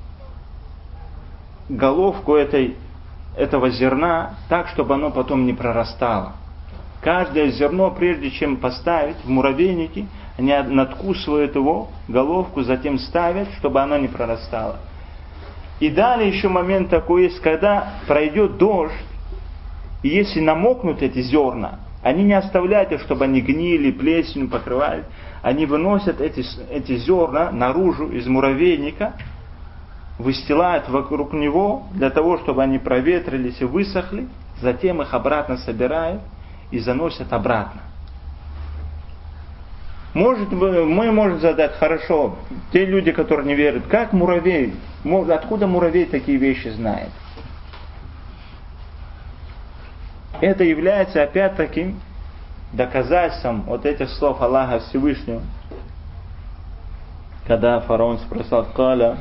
головку этой, этого зерна так, чтобы оно потом не прорастало. Каждое зерно, прежде чем поставить в муравейнике, они надкусывают его, головку, затем ставят, чтобы оно не прорастало. И далее еще момент такой есть, когда пройдет дождь, и если намокнут эти зерна, они не оставляют их, чтобы они гнили, плесенью покрывали. Они выносят эти, эти зерна наружу из муравейника, выстилают вокруг него, для того, чтобы они проветрились и высохли, затем их обратно собирают и заносят обратно. Может, мы можем задать, хорошо, те люди, которые не верят, как муравей, откуда муравей такие вещи знает? Это является опять-таки доказательством вот этих слов Аллаха Всевышнего, когда фараон спросил: «Каля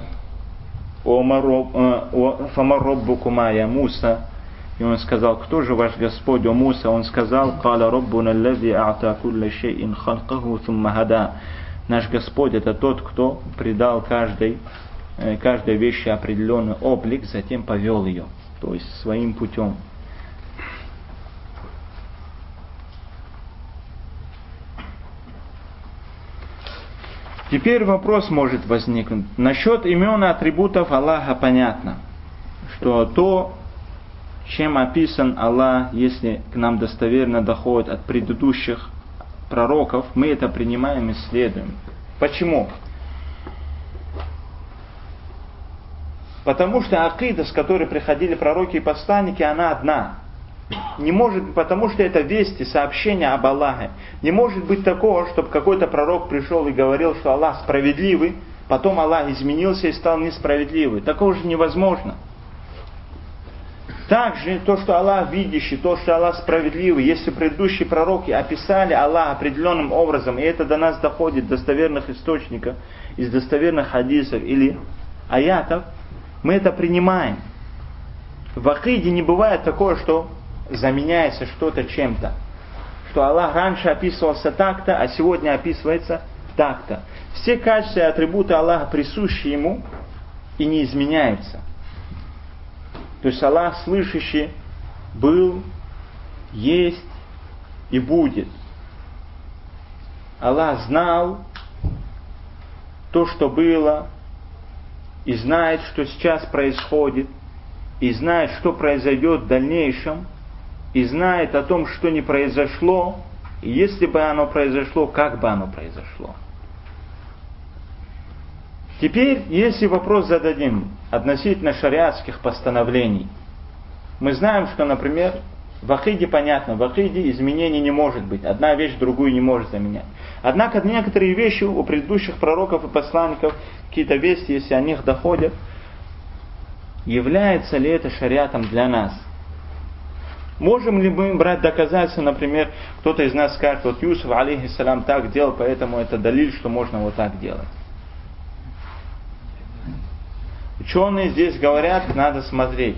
фамар роббукума я Муса». И он сказал: «Кто же ваш Господь, о Муса?» Он сказал: «Каля роббуна аллази а'та кулля шейин халкаху сумма хада». Наш Господь — это тот, кто придал каждой, каждой вещи определенный облик, затем повел ее, то есть своим путем. Теперь вопрос может возникнуть. Насчет имен и атрибутов Аллаха понятно, что то, чем описан Аллах, если к нам достоверно доходит от предыдущих пророков, мы это принимаем и следуем. Почему? Потому что акида, с которой приходили пророки и посланники, она одна. Не может, потому что это вести, сообщения об Аллахе. Не может быть такого, чтобы какой-то пророк пришел и говорил, что Аллах справедливый, потом Аллах изменился и стал несправедливый. Такого же невозможно. Также то, что Аллах видящий, то, что Аллах справедливый, если предыдущие пророки описали Аллаха определенным образом, и это до нас доходит, достоверных источников, из достоверных хадисов или аятов, мы это принимаем. В акиде не бывает такое, что заменяется что-то чем-то. Что Аллах раньше описывался так-то, а сегодня описывается так-то. Все качества и атрибуты Аллаха присущи Ему и не изменяются. То есть Аллах слышащий был, есть и будет. Аллах знал то, что было, и знает, что сейчас происходит, и знает, что произойдет в дальнейшем, и знает о том, что не произошло, и если бы оно произошло, как бы оно произошло. Теперь, если вопрос зададим относительно шариатских постановлений, мы знаем, что, например, В акиде понятно, в акиде изменений не может быть. Одна вещь другую не может заменять. Однако некоторые вещи у предыдущих пророков и посланников, какие-то вести, если о них доходят, является ли это шариатом для нас? Можем ли мы брать доказательства, например, кто-то из нас скажет, вот Юсуф, алейхиссалям, так делал, поэтому это далиль, что можно вот так делать. Ученые здесь говорят, надо смотреть.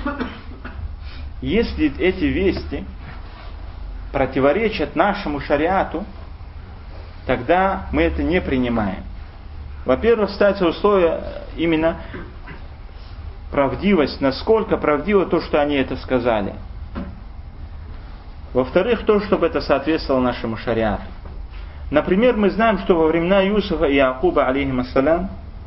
Если эти вести противоречат нашему шариату, тогда мы это не принимаем. Во-первых, кстати, условие именно правдивость, насколько правдиво то, что они это сказали. Во-вторых, то, чтобы это соответствовало нашему шариату. Например, мы знаем, что во времена Юсуфа и Якуба, алейхиссалям,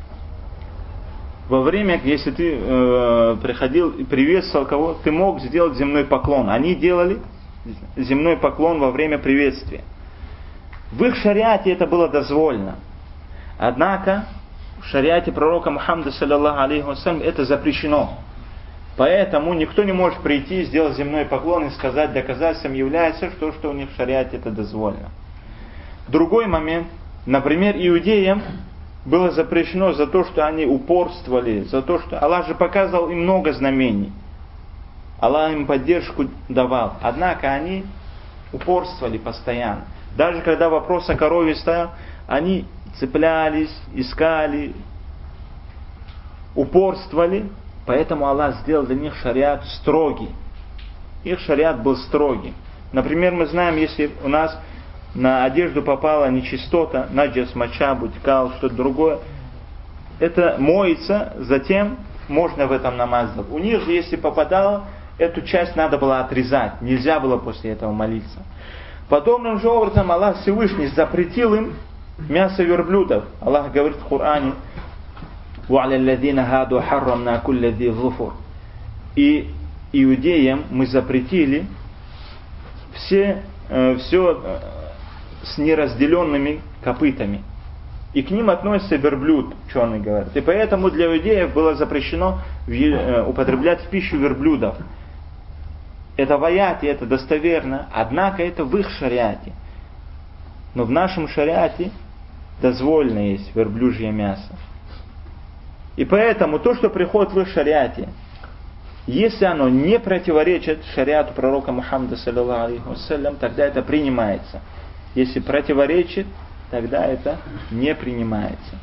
во время, если ты э, приходил и приветствовал кого, ты мог сделать земной поклон. Они делали земной поклон во время приветствия. В их шариате это было дозволено. Однако, в шариате пророка Мухаммада, саллаллаху алейхи вассалям, это запрещено. Поэтому никто не может прийти, сделать земной поклон и сказать, доказательством является, что, что у них в шариате это дозволено. Другой момент. Например, иудеям было запрещено за то, что они упорствовали, за то, что Аллах же показывал им много знамений. Аллах им поддержку давал. Однако они упорствовали постоянно. Даже когда вопрос о корове стоял, они цеплялись, искали, упорствовали. Поэтому Аллах сделал для них шариат строгий. Их шариат был строгий. Например, мы знаем, если у нас на одежду попала нечистота, наджас, моча, будькал, что-то другое, это моется, затем можно в этом намаз делать. У них же, если попадало, эту часть надо было отрезать. Нельзя было после этого молиться. Подобным же образом Аллах Всевышний запретил им мясо верблюдов. Аллах говорит в Коране: وَعَلَى الَّذِينَ هَادُوا حَرَّمْنَا كُلَّ ذِي ظُفُرٍ. И иудеям мы запретили все, э, все э, с неразделенными копытами. И к ним относится верблюд, ученые говорят. И поэтому для иудеев было запрещено э, употреблять в пищу верблюдов. Это в аяте, это достоверно, однако это в их шариате. Но в нашем шариате дозволено есть верблюжье мясо. И поэтому то, что приходит в их шариате, если оно не противоречит шариату пророка Мухаммада, саллаллаху алейхи вассалям, тогда это принимается. Если противоречит, тогда это не принимается.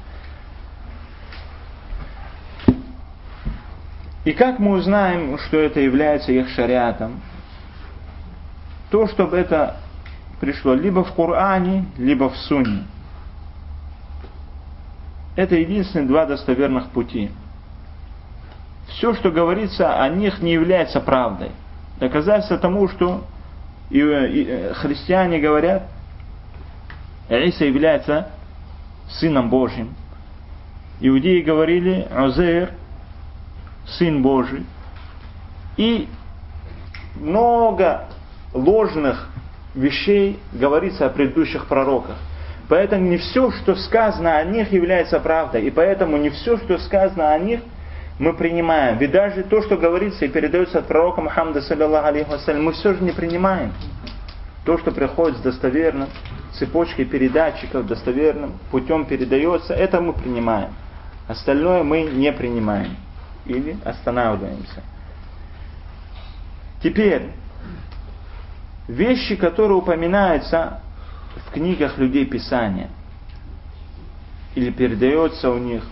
И как мы узнаем, что это является их шариатом? То, чтобы это пришло либо в Коране, либо в Сунне. Это единственные два достоверных пути. Все, что говорится о них, не является правдой. Доказательство тому, что и, и, христиане говорят, Иса является Сыном Божьим. Иудеи говорили, Узейр Сын Божий. И много ложных вещей говорится о предыдущих пророках. Поэтому не все, что сказано о них, является правдой. И поэтому не все, что сказано о них, мы принимаем. Ведь даже то, что говорится и передается от пророка Мухаммада, саллаллаху алейхи вассалям, мы все же не принимаем. То, что приходит с достоверным цепочкой передатчиков, достоверным путем передается, это мы принимаем. Остальное мы не принимаем. Или останавливаемся. Теперь, вещи, которые упоминаются в книгах людей Писания, или передается у них,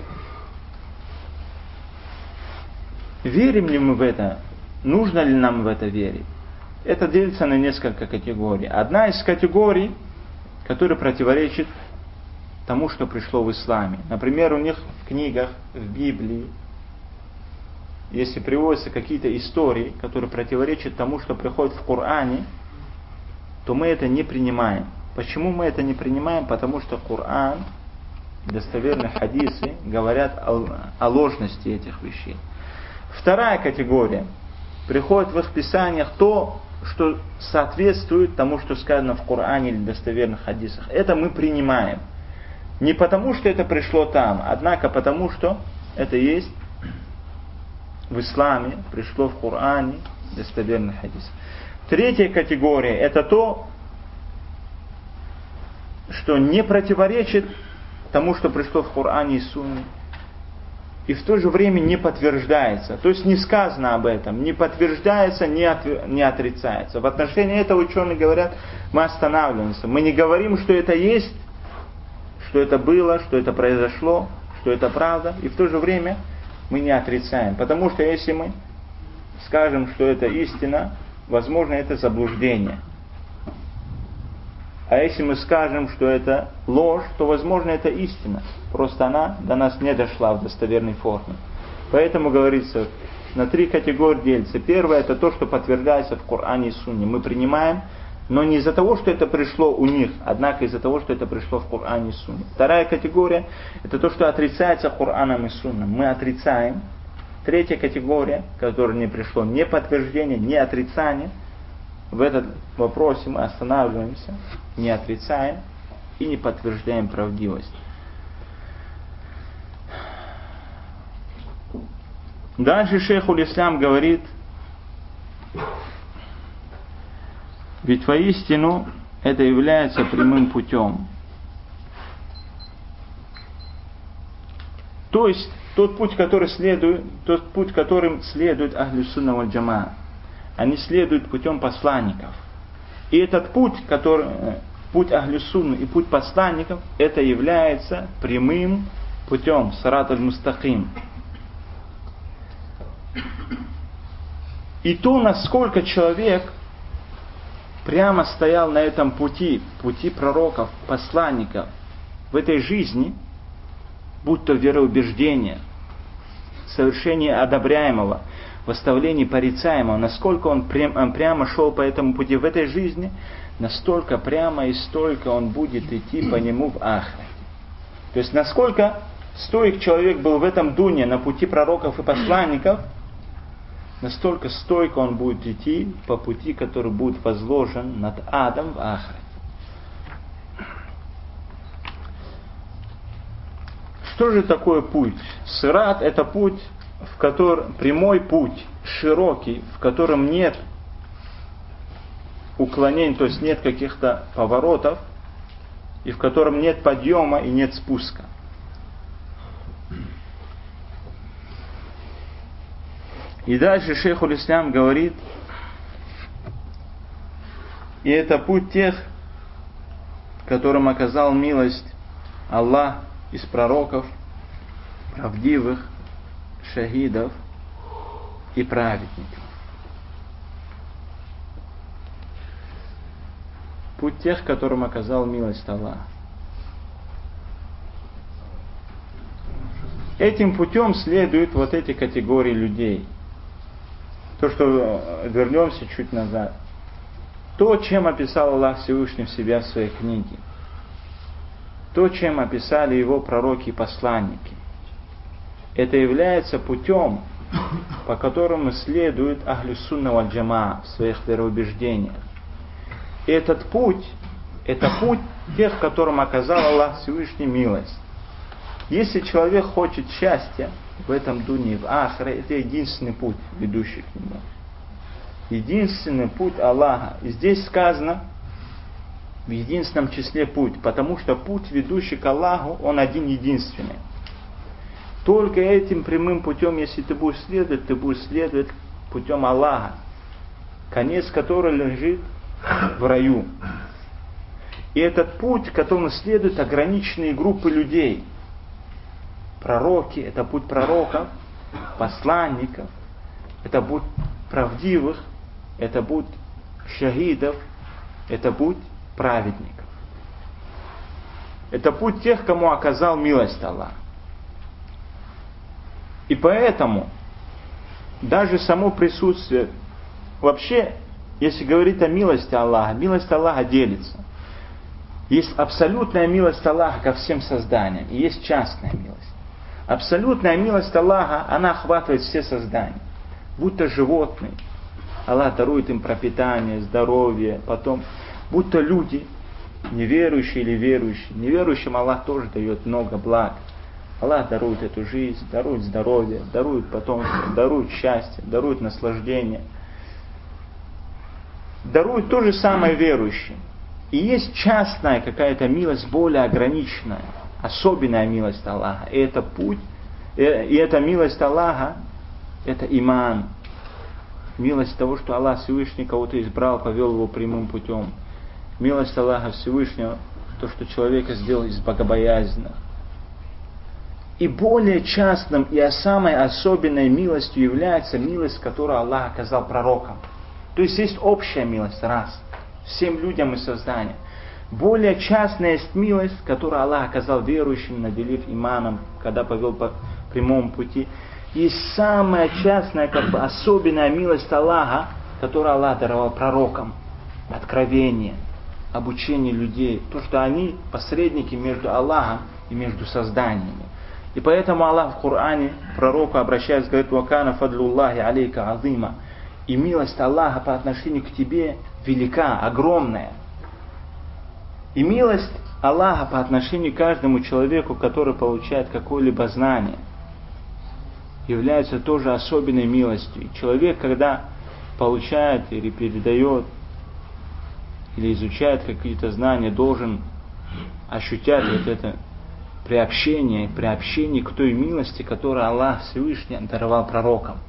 верим ли мы в это? Нужно ли нам в это верить? Это делится на несколько категорий. Одна из категорий, которая противоречит тому, что пришло в исламе. Например, у них в книгах, в Библии, если приводятся какие-то истории, которые противоречат тому, что приходит в Коране, то мы это не принимаем. Почему мы это не принимаем? Потому что Коран, достоверные хадисы говорят о, о ложности этих вещей. Вторая категория. Приходит в их писаниях то, что соответствует тому, что сказано в Коране или достоверных хадисах. Это мы принимаем. Не потому, что это пришло там, однако потому, что это есть в исламе, пришло в Коране достоверных хадисов. Третья категория – это то, что не противоречит тому, что пришло в Коране и Сунне, и в то же время не подтверждается. То есть не сказано об этом, не подтверждается, не, от, не отрицается. В отношении этого ученые говорят, мы останавливаемся. Мы не говорим, что это есть, что это было, что это произошло, что это правда, и в то же время мы не отрицаем. Потому что если мы скажем, что это истина, возможно, это заблуждение. А если мы скажем, что это ложь, то, возможно, это истина. Просто она до нас не дошла в достоверной форме. Поэтому говорится, на три категории делится. Первое – это то, что подтверждается в Коране и Сунне. Мы принимаем, но не из-за того, что это пришло у них, однако из-за того, что это пришло в Коране и Сунне. Вторая категория – это то, что отрицается Кораном и Сунном. Мы отрицаем. Третья категория, которая не пришло, не подтверждение, не отрицание. В этом вопросе мы останавливаемся, не отрицаем и не подтверждаем правдивость. Дальше шейх уль-Ислам говорит, ведь воистину это является прямым путем. То есть тот путь, который следует, тот путь, которым следует Ахлю Сунна валь Джамаа. Они следуют путем посланников. И этот путь, который, путь Ахлю Сунны и путь посланников, это является прямым путем, сират аль-мустаким. И то, насколько человек прямо стоял на этом пути, пути пророков, посланников, в этой жизни, будь то вероубеждение, совершение одобряемого, в оставлении порицаемого, насколько он прям, прямо шел по этому пути в этой жизни, настолько прямо и столько он будет идти по нему в ахрате. То есть, насколько стойк человек был в этом дуне на пути пророков и посланников, настолько стойко он будет идти по пути, который будет возложен над адом в ахрате. Что же такое путь? Сират – это путь, в котором прямой путь, широкий, в котором нет уклонений, то есть нет каких-то поворотов, и в котором нет подъема и нет спуска. И дальше шейх уль-Ислам говорит, и это путь тех, которым оказал милость Аллах из пророков, правдивых, шахидов и праведников. Путь тех, которым оказал милость Аллах. Этим путем следуют вот эти категории людей. То, что вернемся чуть назад. То, чем описал Аллах Всевышний в себя в своей книге. То, чем описали его пророки и посланники. Это является путем, по которому следует Ахлю Сунна валь Джамаа в своих вероубеждениях. И этот путь, это путь тех, которым оказал Аллах Всевышний милость. Если человек хочет счастья в этом дуне, в ахре, это единственный путь, ведущий к нему. Единственный путь Аллаха. И здесь сказано в единственном числе путь, потому что путь, ведущий к Аллаху, он один единственный. Только этим прямым путем, если ты будешь следовать, ты будешь следовать путем Аллаха, конец которого лежит в раю. И этот путь, которым следуют ограниченные группы людей. Пророки, это путь пророков, посланников, это путь правдивых, это путь шахидов, это путь праведников. Это путь тех, кому оказал милость Аллах. И поэтому даже само присутствие, вообще, если говорить о милости Аллаха, милость Аллаха делится. Есть абсолютная милость Аллаха ко всем созданиям, и есть частная милость. Абсолютная милость Аллаха, она охватывает все создания. Будь то животные, Аллах дарует им пропитание, здоровье, потом, будь то люди, неверующие или верующие. Неверующим Аллах тоже дает много благ. Аллах дарует эту жизнь, дарует здоровье, дарует потомство, дарует счастье, дарует наслаждение. дарует то же самое верующим. И есть частная какая-то милость, более ограниченная, особенная милость Аллаха. И это путь, и эта милость Аллаха, это иман. Милость того, что Аллах Всевышний кого-то избрал, повел его прямым путем. Милость Аллаха Всевышнего, то, что человека сделал из богобоязных. И более частным и самой особенной милостью является милость, которую Аллах оказал пророкам. То есть есть общая милость, раз, всем людям и созданию. Более частная есть милость, которую Аллах оказал верующим, наделив иманом, когда повел по прямому пути. И самая частная, как бы особенная милость Аллаха, которую Аллах даровал пророкам. Откровение, обучение людей. То, что они посредники между Аллахом и между созданиями. И поэтому Аллах в Коране пророку обращается, говорит: «Вакана фадлуллахи алейка азима». И милость Аллаха по отношению к тебе велика, огромная. И милость Аллаха по отношению к каждому человеку, который получает какое-либо знание, является тоже особенной милостью. И человек, когда получает или передает, или изучает какие-то знания, должен ощущать вот это приобщение, приобщение к той милости, которую Аллах Всевышний даровал пророкам.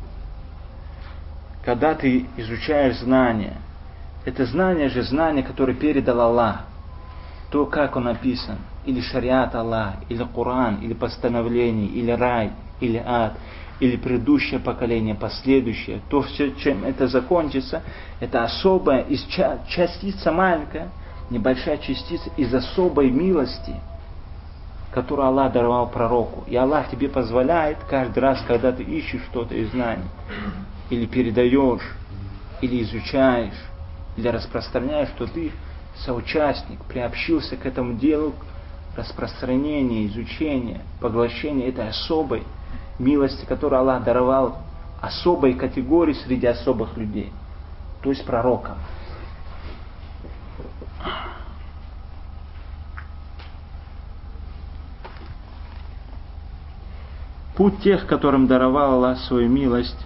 Когда ты изучаешь знания, это знание же знание, которое передал Аллах, то, как он написан, или шариат Аллах, или Коран, или постановление, или рай, или ад, или предыдущее поколение, последующее, то все, чем это закончится, это особая, из частица маленькая, небольшая частица из особой милости, которую Аллах даровал пророку. И Аллах тебе позволяет каждый раз, когда ты ищешь что-то из знаний, или передаешь, или изучаешь, или распространяешь, что ты соучастник, приобщился к этому делу, распространения, изучения, поглощения этой особой милости, которую Аллах даровал особой категории среди особых людей, то есть пророкам. Путь тех, которым даровал Аллах свою милость,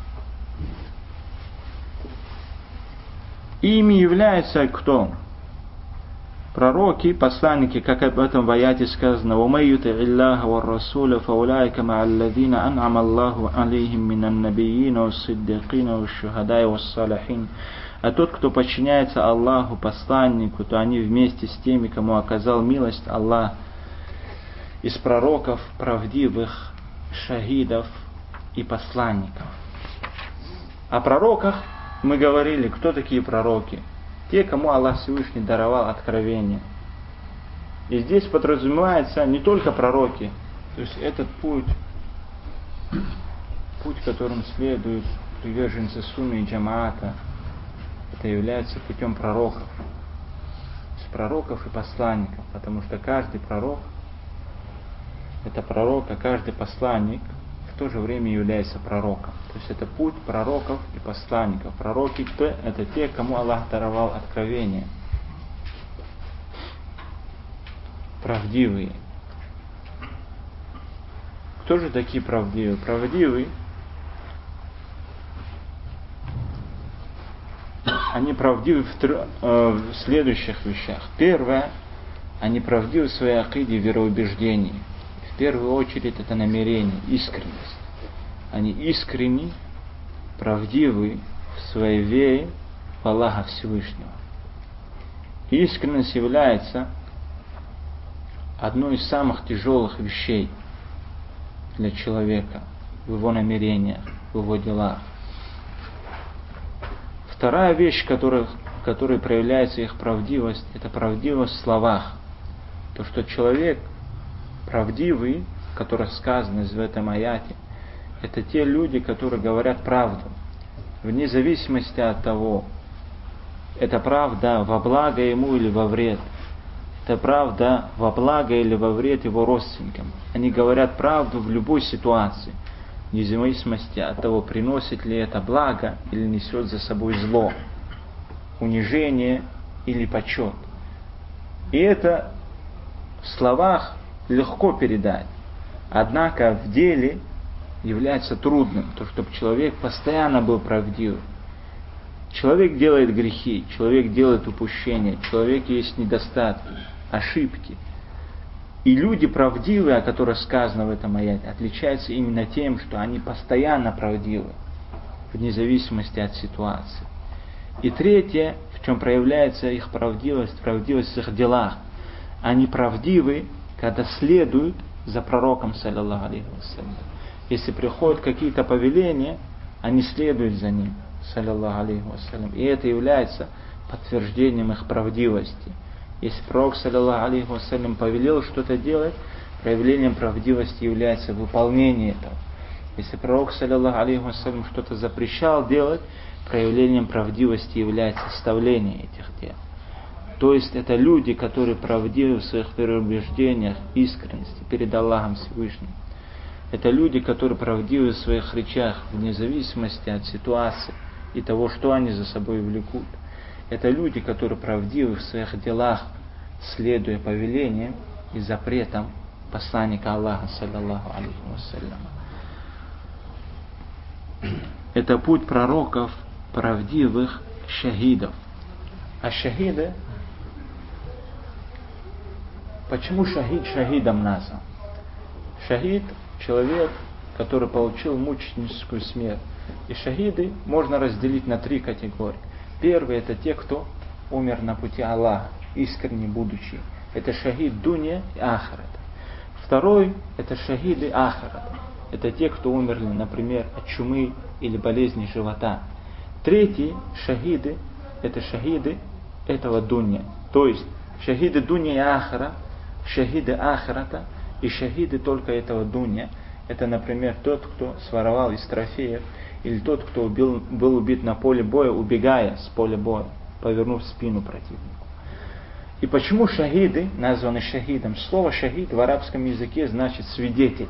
ими являются кто? Пророки, посланники, как об этом в аяте сказано: «Вамай юти Аллаха ва Расуля фаулайка ма алладина ан'ама Аллаху алейхим минан набийина вас-сиддикина ваш-шухадай вас-салихин». А тот, кто подчиняется Аллаху, посланнику, то они вместе с теми, кому оказал милость Аллах из пророков, правдивых, шахидов и посланников. О пророках мы говорили, кто такие пророки? Те, кому Аллах Всевышний даровал откровение. И здесь подразумевается не только пророки, то есть этот путь, путь, которым следуют приверженцы сунны и джамаата, это является путем пророков. То есть пророков и посланников, потому что каждый пророк это пророк, а каждый посланник в то же время является пророком. То есть это путь пророков и посланников. Пророки кто? Это те, кому Аллах даровал откровение. Правдивые. Кто же такие правдивые? Правдивые, они правдивы в, тр... э, в следующих вещах. Первое, они правдивы в своей акиде, вероубеждении. В первую очередь это намерение, искренность. Они искренни, правдивы в своей вере в Аллаха Всевышнего. И искренность является одной из самых тяжелых вещей для человека в его намерениях, в его делах. Вторая вещь, которая, в которой проявляется их правдивость, это правдивость в словах. То, что человек правдивый, о которых сказано в этом аяте, это те люди, которые говорят правду, вне зависимости от того, это правда во благо ему или во вред. Это правда во благо или во вред его родственникам. Они говорят правду в любой ситуации, вне зависимости от того, приносит ли это благо или несет за собой зло, унижение или почет. И это в словах легко передать, однако в деле является трудным, то, чтобы человек постоянно был правдив. Человек делает грехи, человек делает упущения, человек есть недостатки, ошибки. И люди правдивые, о которых сказано в этом аяте, отличаются именно тем, что они постоянно правдивы, вне зависимости от ситуации. И третье, в чем проявляется их правдивость, правдивость в их делах. Они правдивы, когда следуют за пророком, саллаллаху алейхи вассалям. Если приходят какие-то повеления, они следуют за ним, саллаллаху алейхи вассалям. И это является подтверждением их правдивости. Если пророк, саллаллаху алейхи вассалям, повелел что-то делать, проявлением правдивости является выполнение этого. Если пророк, саллаллаху алейхи вассалям, что-то запрещал делать, проявлением правдивости является оставление этих дел. То есть это люди, которые правдивы в своих переубеждениях, искренности перед Аллахом Всевышним. Это люди, которые правдивы в своих речах, вне зависимости от ситуации и того, что они за собой влекут. Это люди, которые правдивы в своих делах, следуя повелениям и запретам посланника Аллаха, саллаллаху алейхи вассалям. Это путь пророков, правдивых шахидов. А шахиды, почему шахид шахидом назван? Шахид – человек, который получил мученическую смерть. И шахиды можно разделить на три категории. Первый – это те, кто умер на пути Аллаха, искренне будучи. Это шахид дуния и ахирата. Второй – это шахиды ахирата. Это те, кто умерли, например, от чумы или болезни живота. Третий шахиды – это шахиды этого дуния. То есть шахиды дуния и ахира, шахиды ахирата и шахиды только этого дуния. Это, например, тот, кто своровал из трофеев, или тот, кто убил, был убит на поле боя, убегая с поля боя, повернув спину противнику. И почему шахиды названы шахидом? Слово шахид в арабском языке значит свидетель.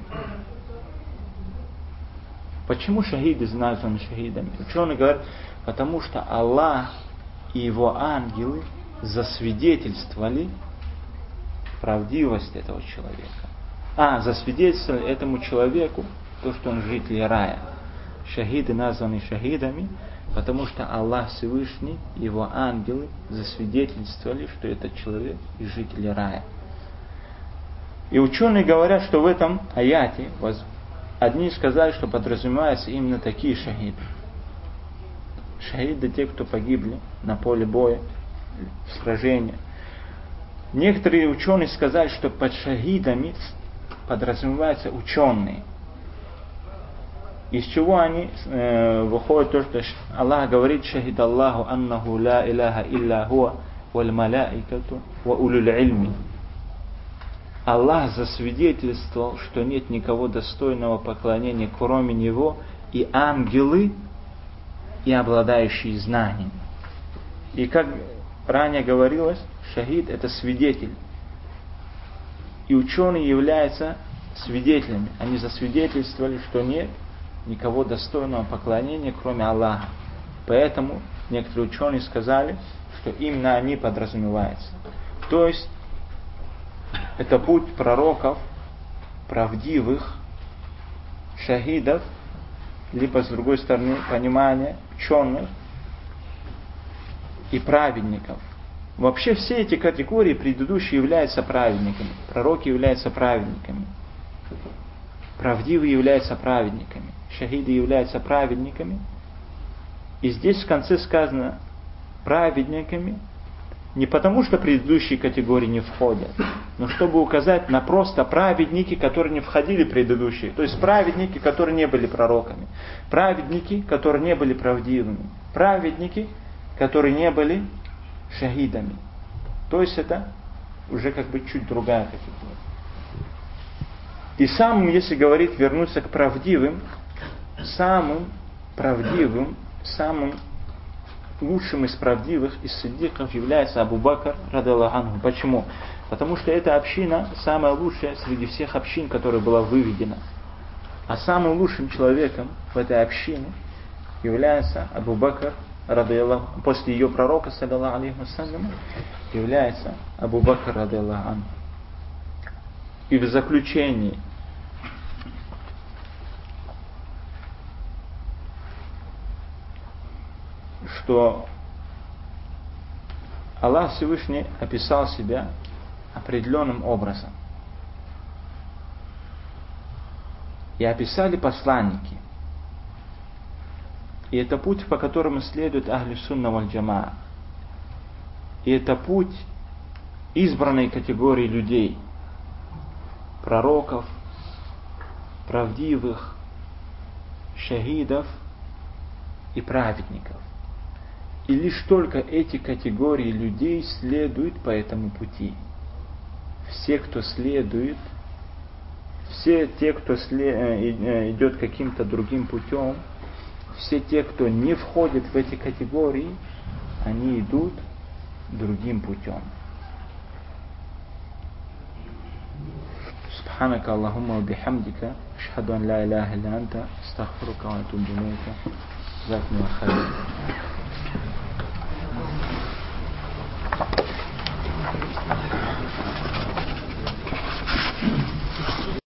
Почему шахиды названы шахидами? Ученые говорят, потому что Аллах и его ангелы засвидетельствовали правдивость этого человека. А, засвидетельствовали этому человеку то, что он житель рая. Шахиды названы шахидами, потому что Аллах Всевышний и его ангелы засвидетельствовали, что этот человек из жителей рая. И ученые говорят, что в этом аяте одни сказали, что подразумеваются именно такие шахиды. Шахиды те, кто погибли на поле боя, в сражении. Некоторые ученые сказали, что под шахидами подразумеваются ученые. Из чего они э, выходят то, что Аллах говорит: «Шахид Аллаху аннаху ла илляха илля хуа валь маляикату ва улюль ильми». Аллах засвидетельствовал, что нет никого достойного поклонения, кроме Него, и ангелы, и обладающие знаниями. И как ранее говорилось, шахид – это свидетель. И ученые являются свидетелями. Они засвидетельствовали, что нет никого достойного поклонения, кроме Аллаха. Поэтому некоторые ученые сказали, что именно они подразумеваются. То есть, это путь пророков, правдивых, шахидов, либо, с другой стороны, понимание ученых и праведников. Вообще все эти категории предыдущие являются праведниками. Пророки являются праведниками. Правдивые являются праведниками. Шахиды являются праведниками. И здесь в конце сказано праведниками не потому, что предыдущие категории не входят, но чтобы указать на просто праведники, которые не входили в предыдущие. То есть праведники, которые не были пророками. Праведники, которые не были правдивыми. Праведники, которые не были шахидами. То есть это уже как бы чуть другая категория. И самым, если говорить, вернуться к правдивым, самым правдивым, самым лучшим из правдивых, из сиддиков является Абу Бакр радиаллаху анху. Почему? Потому что эта община самая лучшая среди всех общин, которая была выведена. А самым лучшим человеком в этой общине является Абу Бакр радиаллаху, после ее пророка, саллаллаху алейхи вассалям, является Абу Бакр радиаллаху анху. И в заключении, что Аллах Всевышний описал себя определенным образом. И описали посланники. И это путь, по которому следует Ахлю Сунна валь Джамаа. И это путь избранной категории людей, пророков, правдивых, шахидов и праведников. И лишь только эти категории людей следуют по этому пути. Все, кто следует, все те, кто идет каким-то другим путем, все те, кто не входит в эти категории, они идут другим путем. Субханака Аллахумма ва бихамдика, ашхаду ан ла иляха илля анта, астагфирука ва атубу илейка. Джазакумуллаху хайран.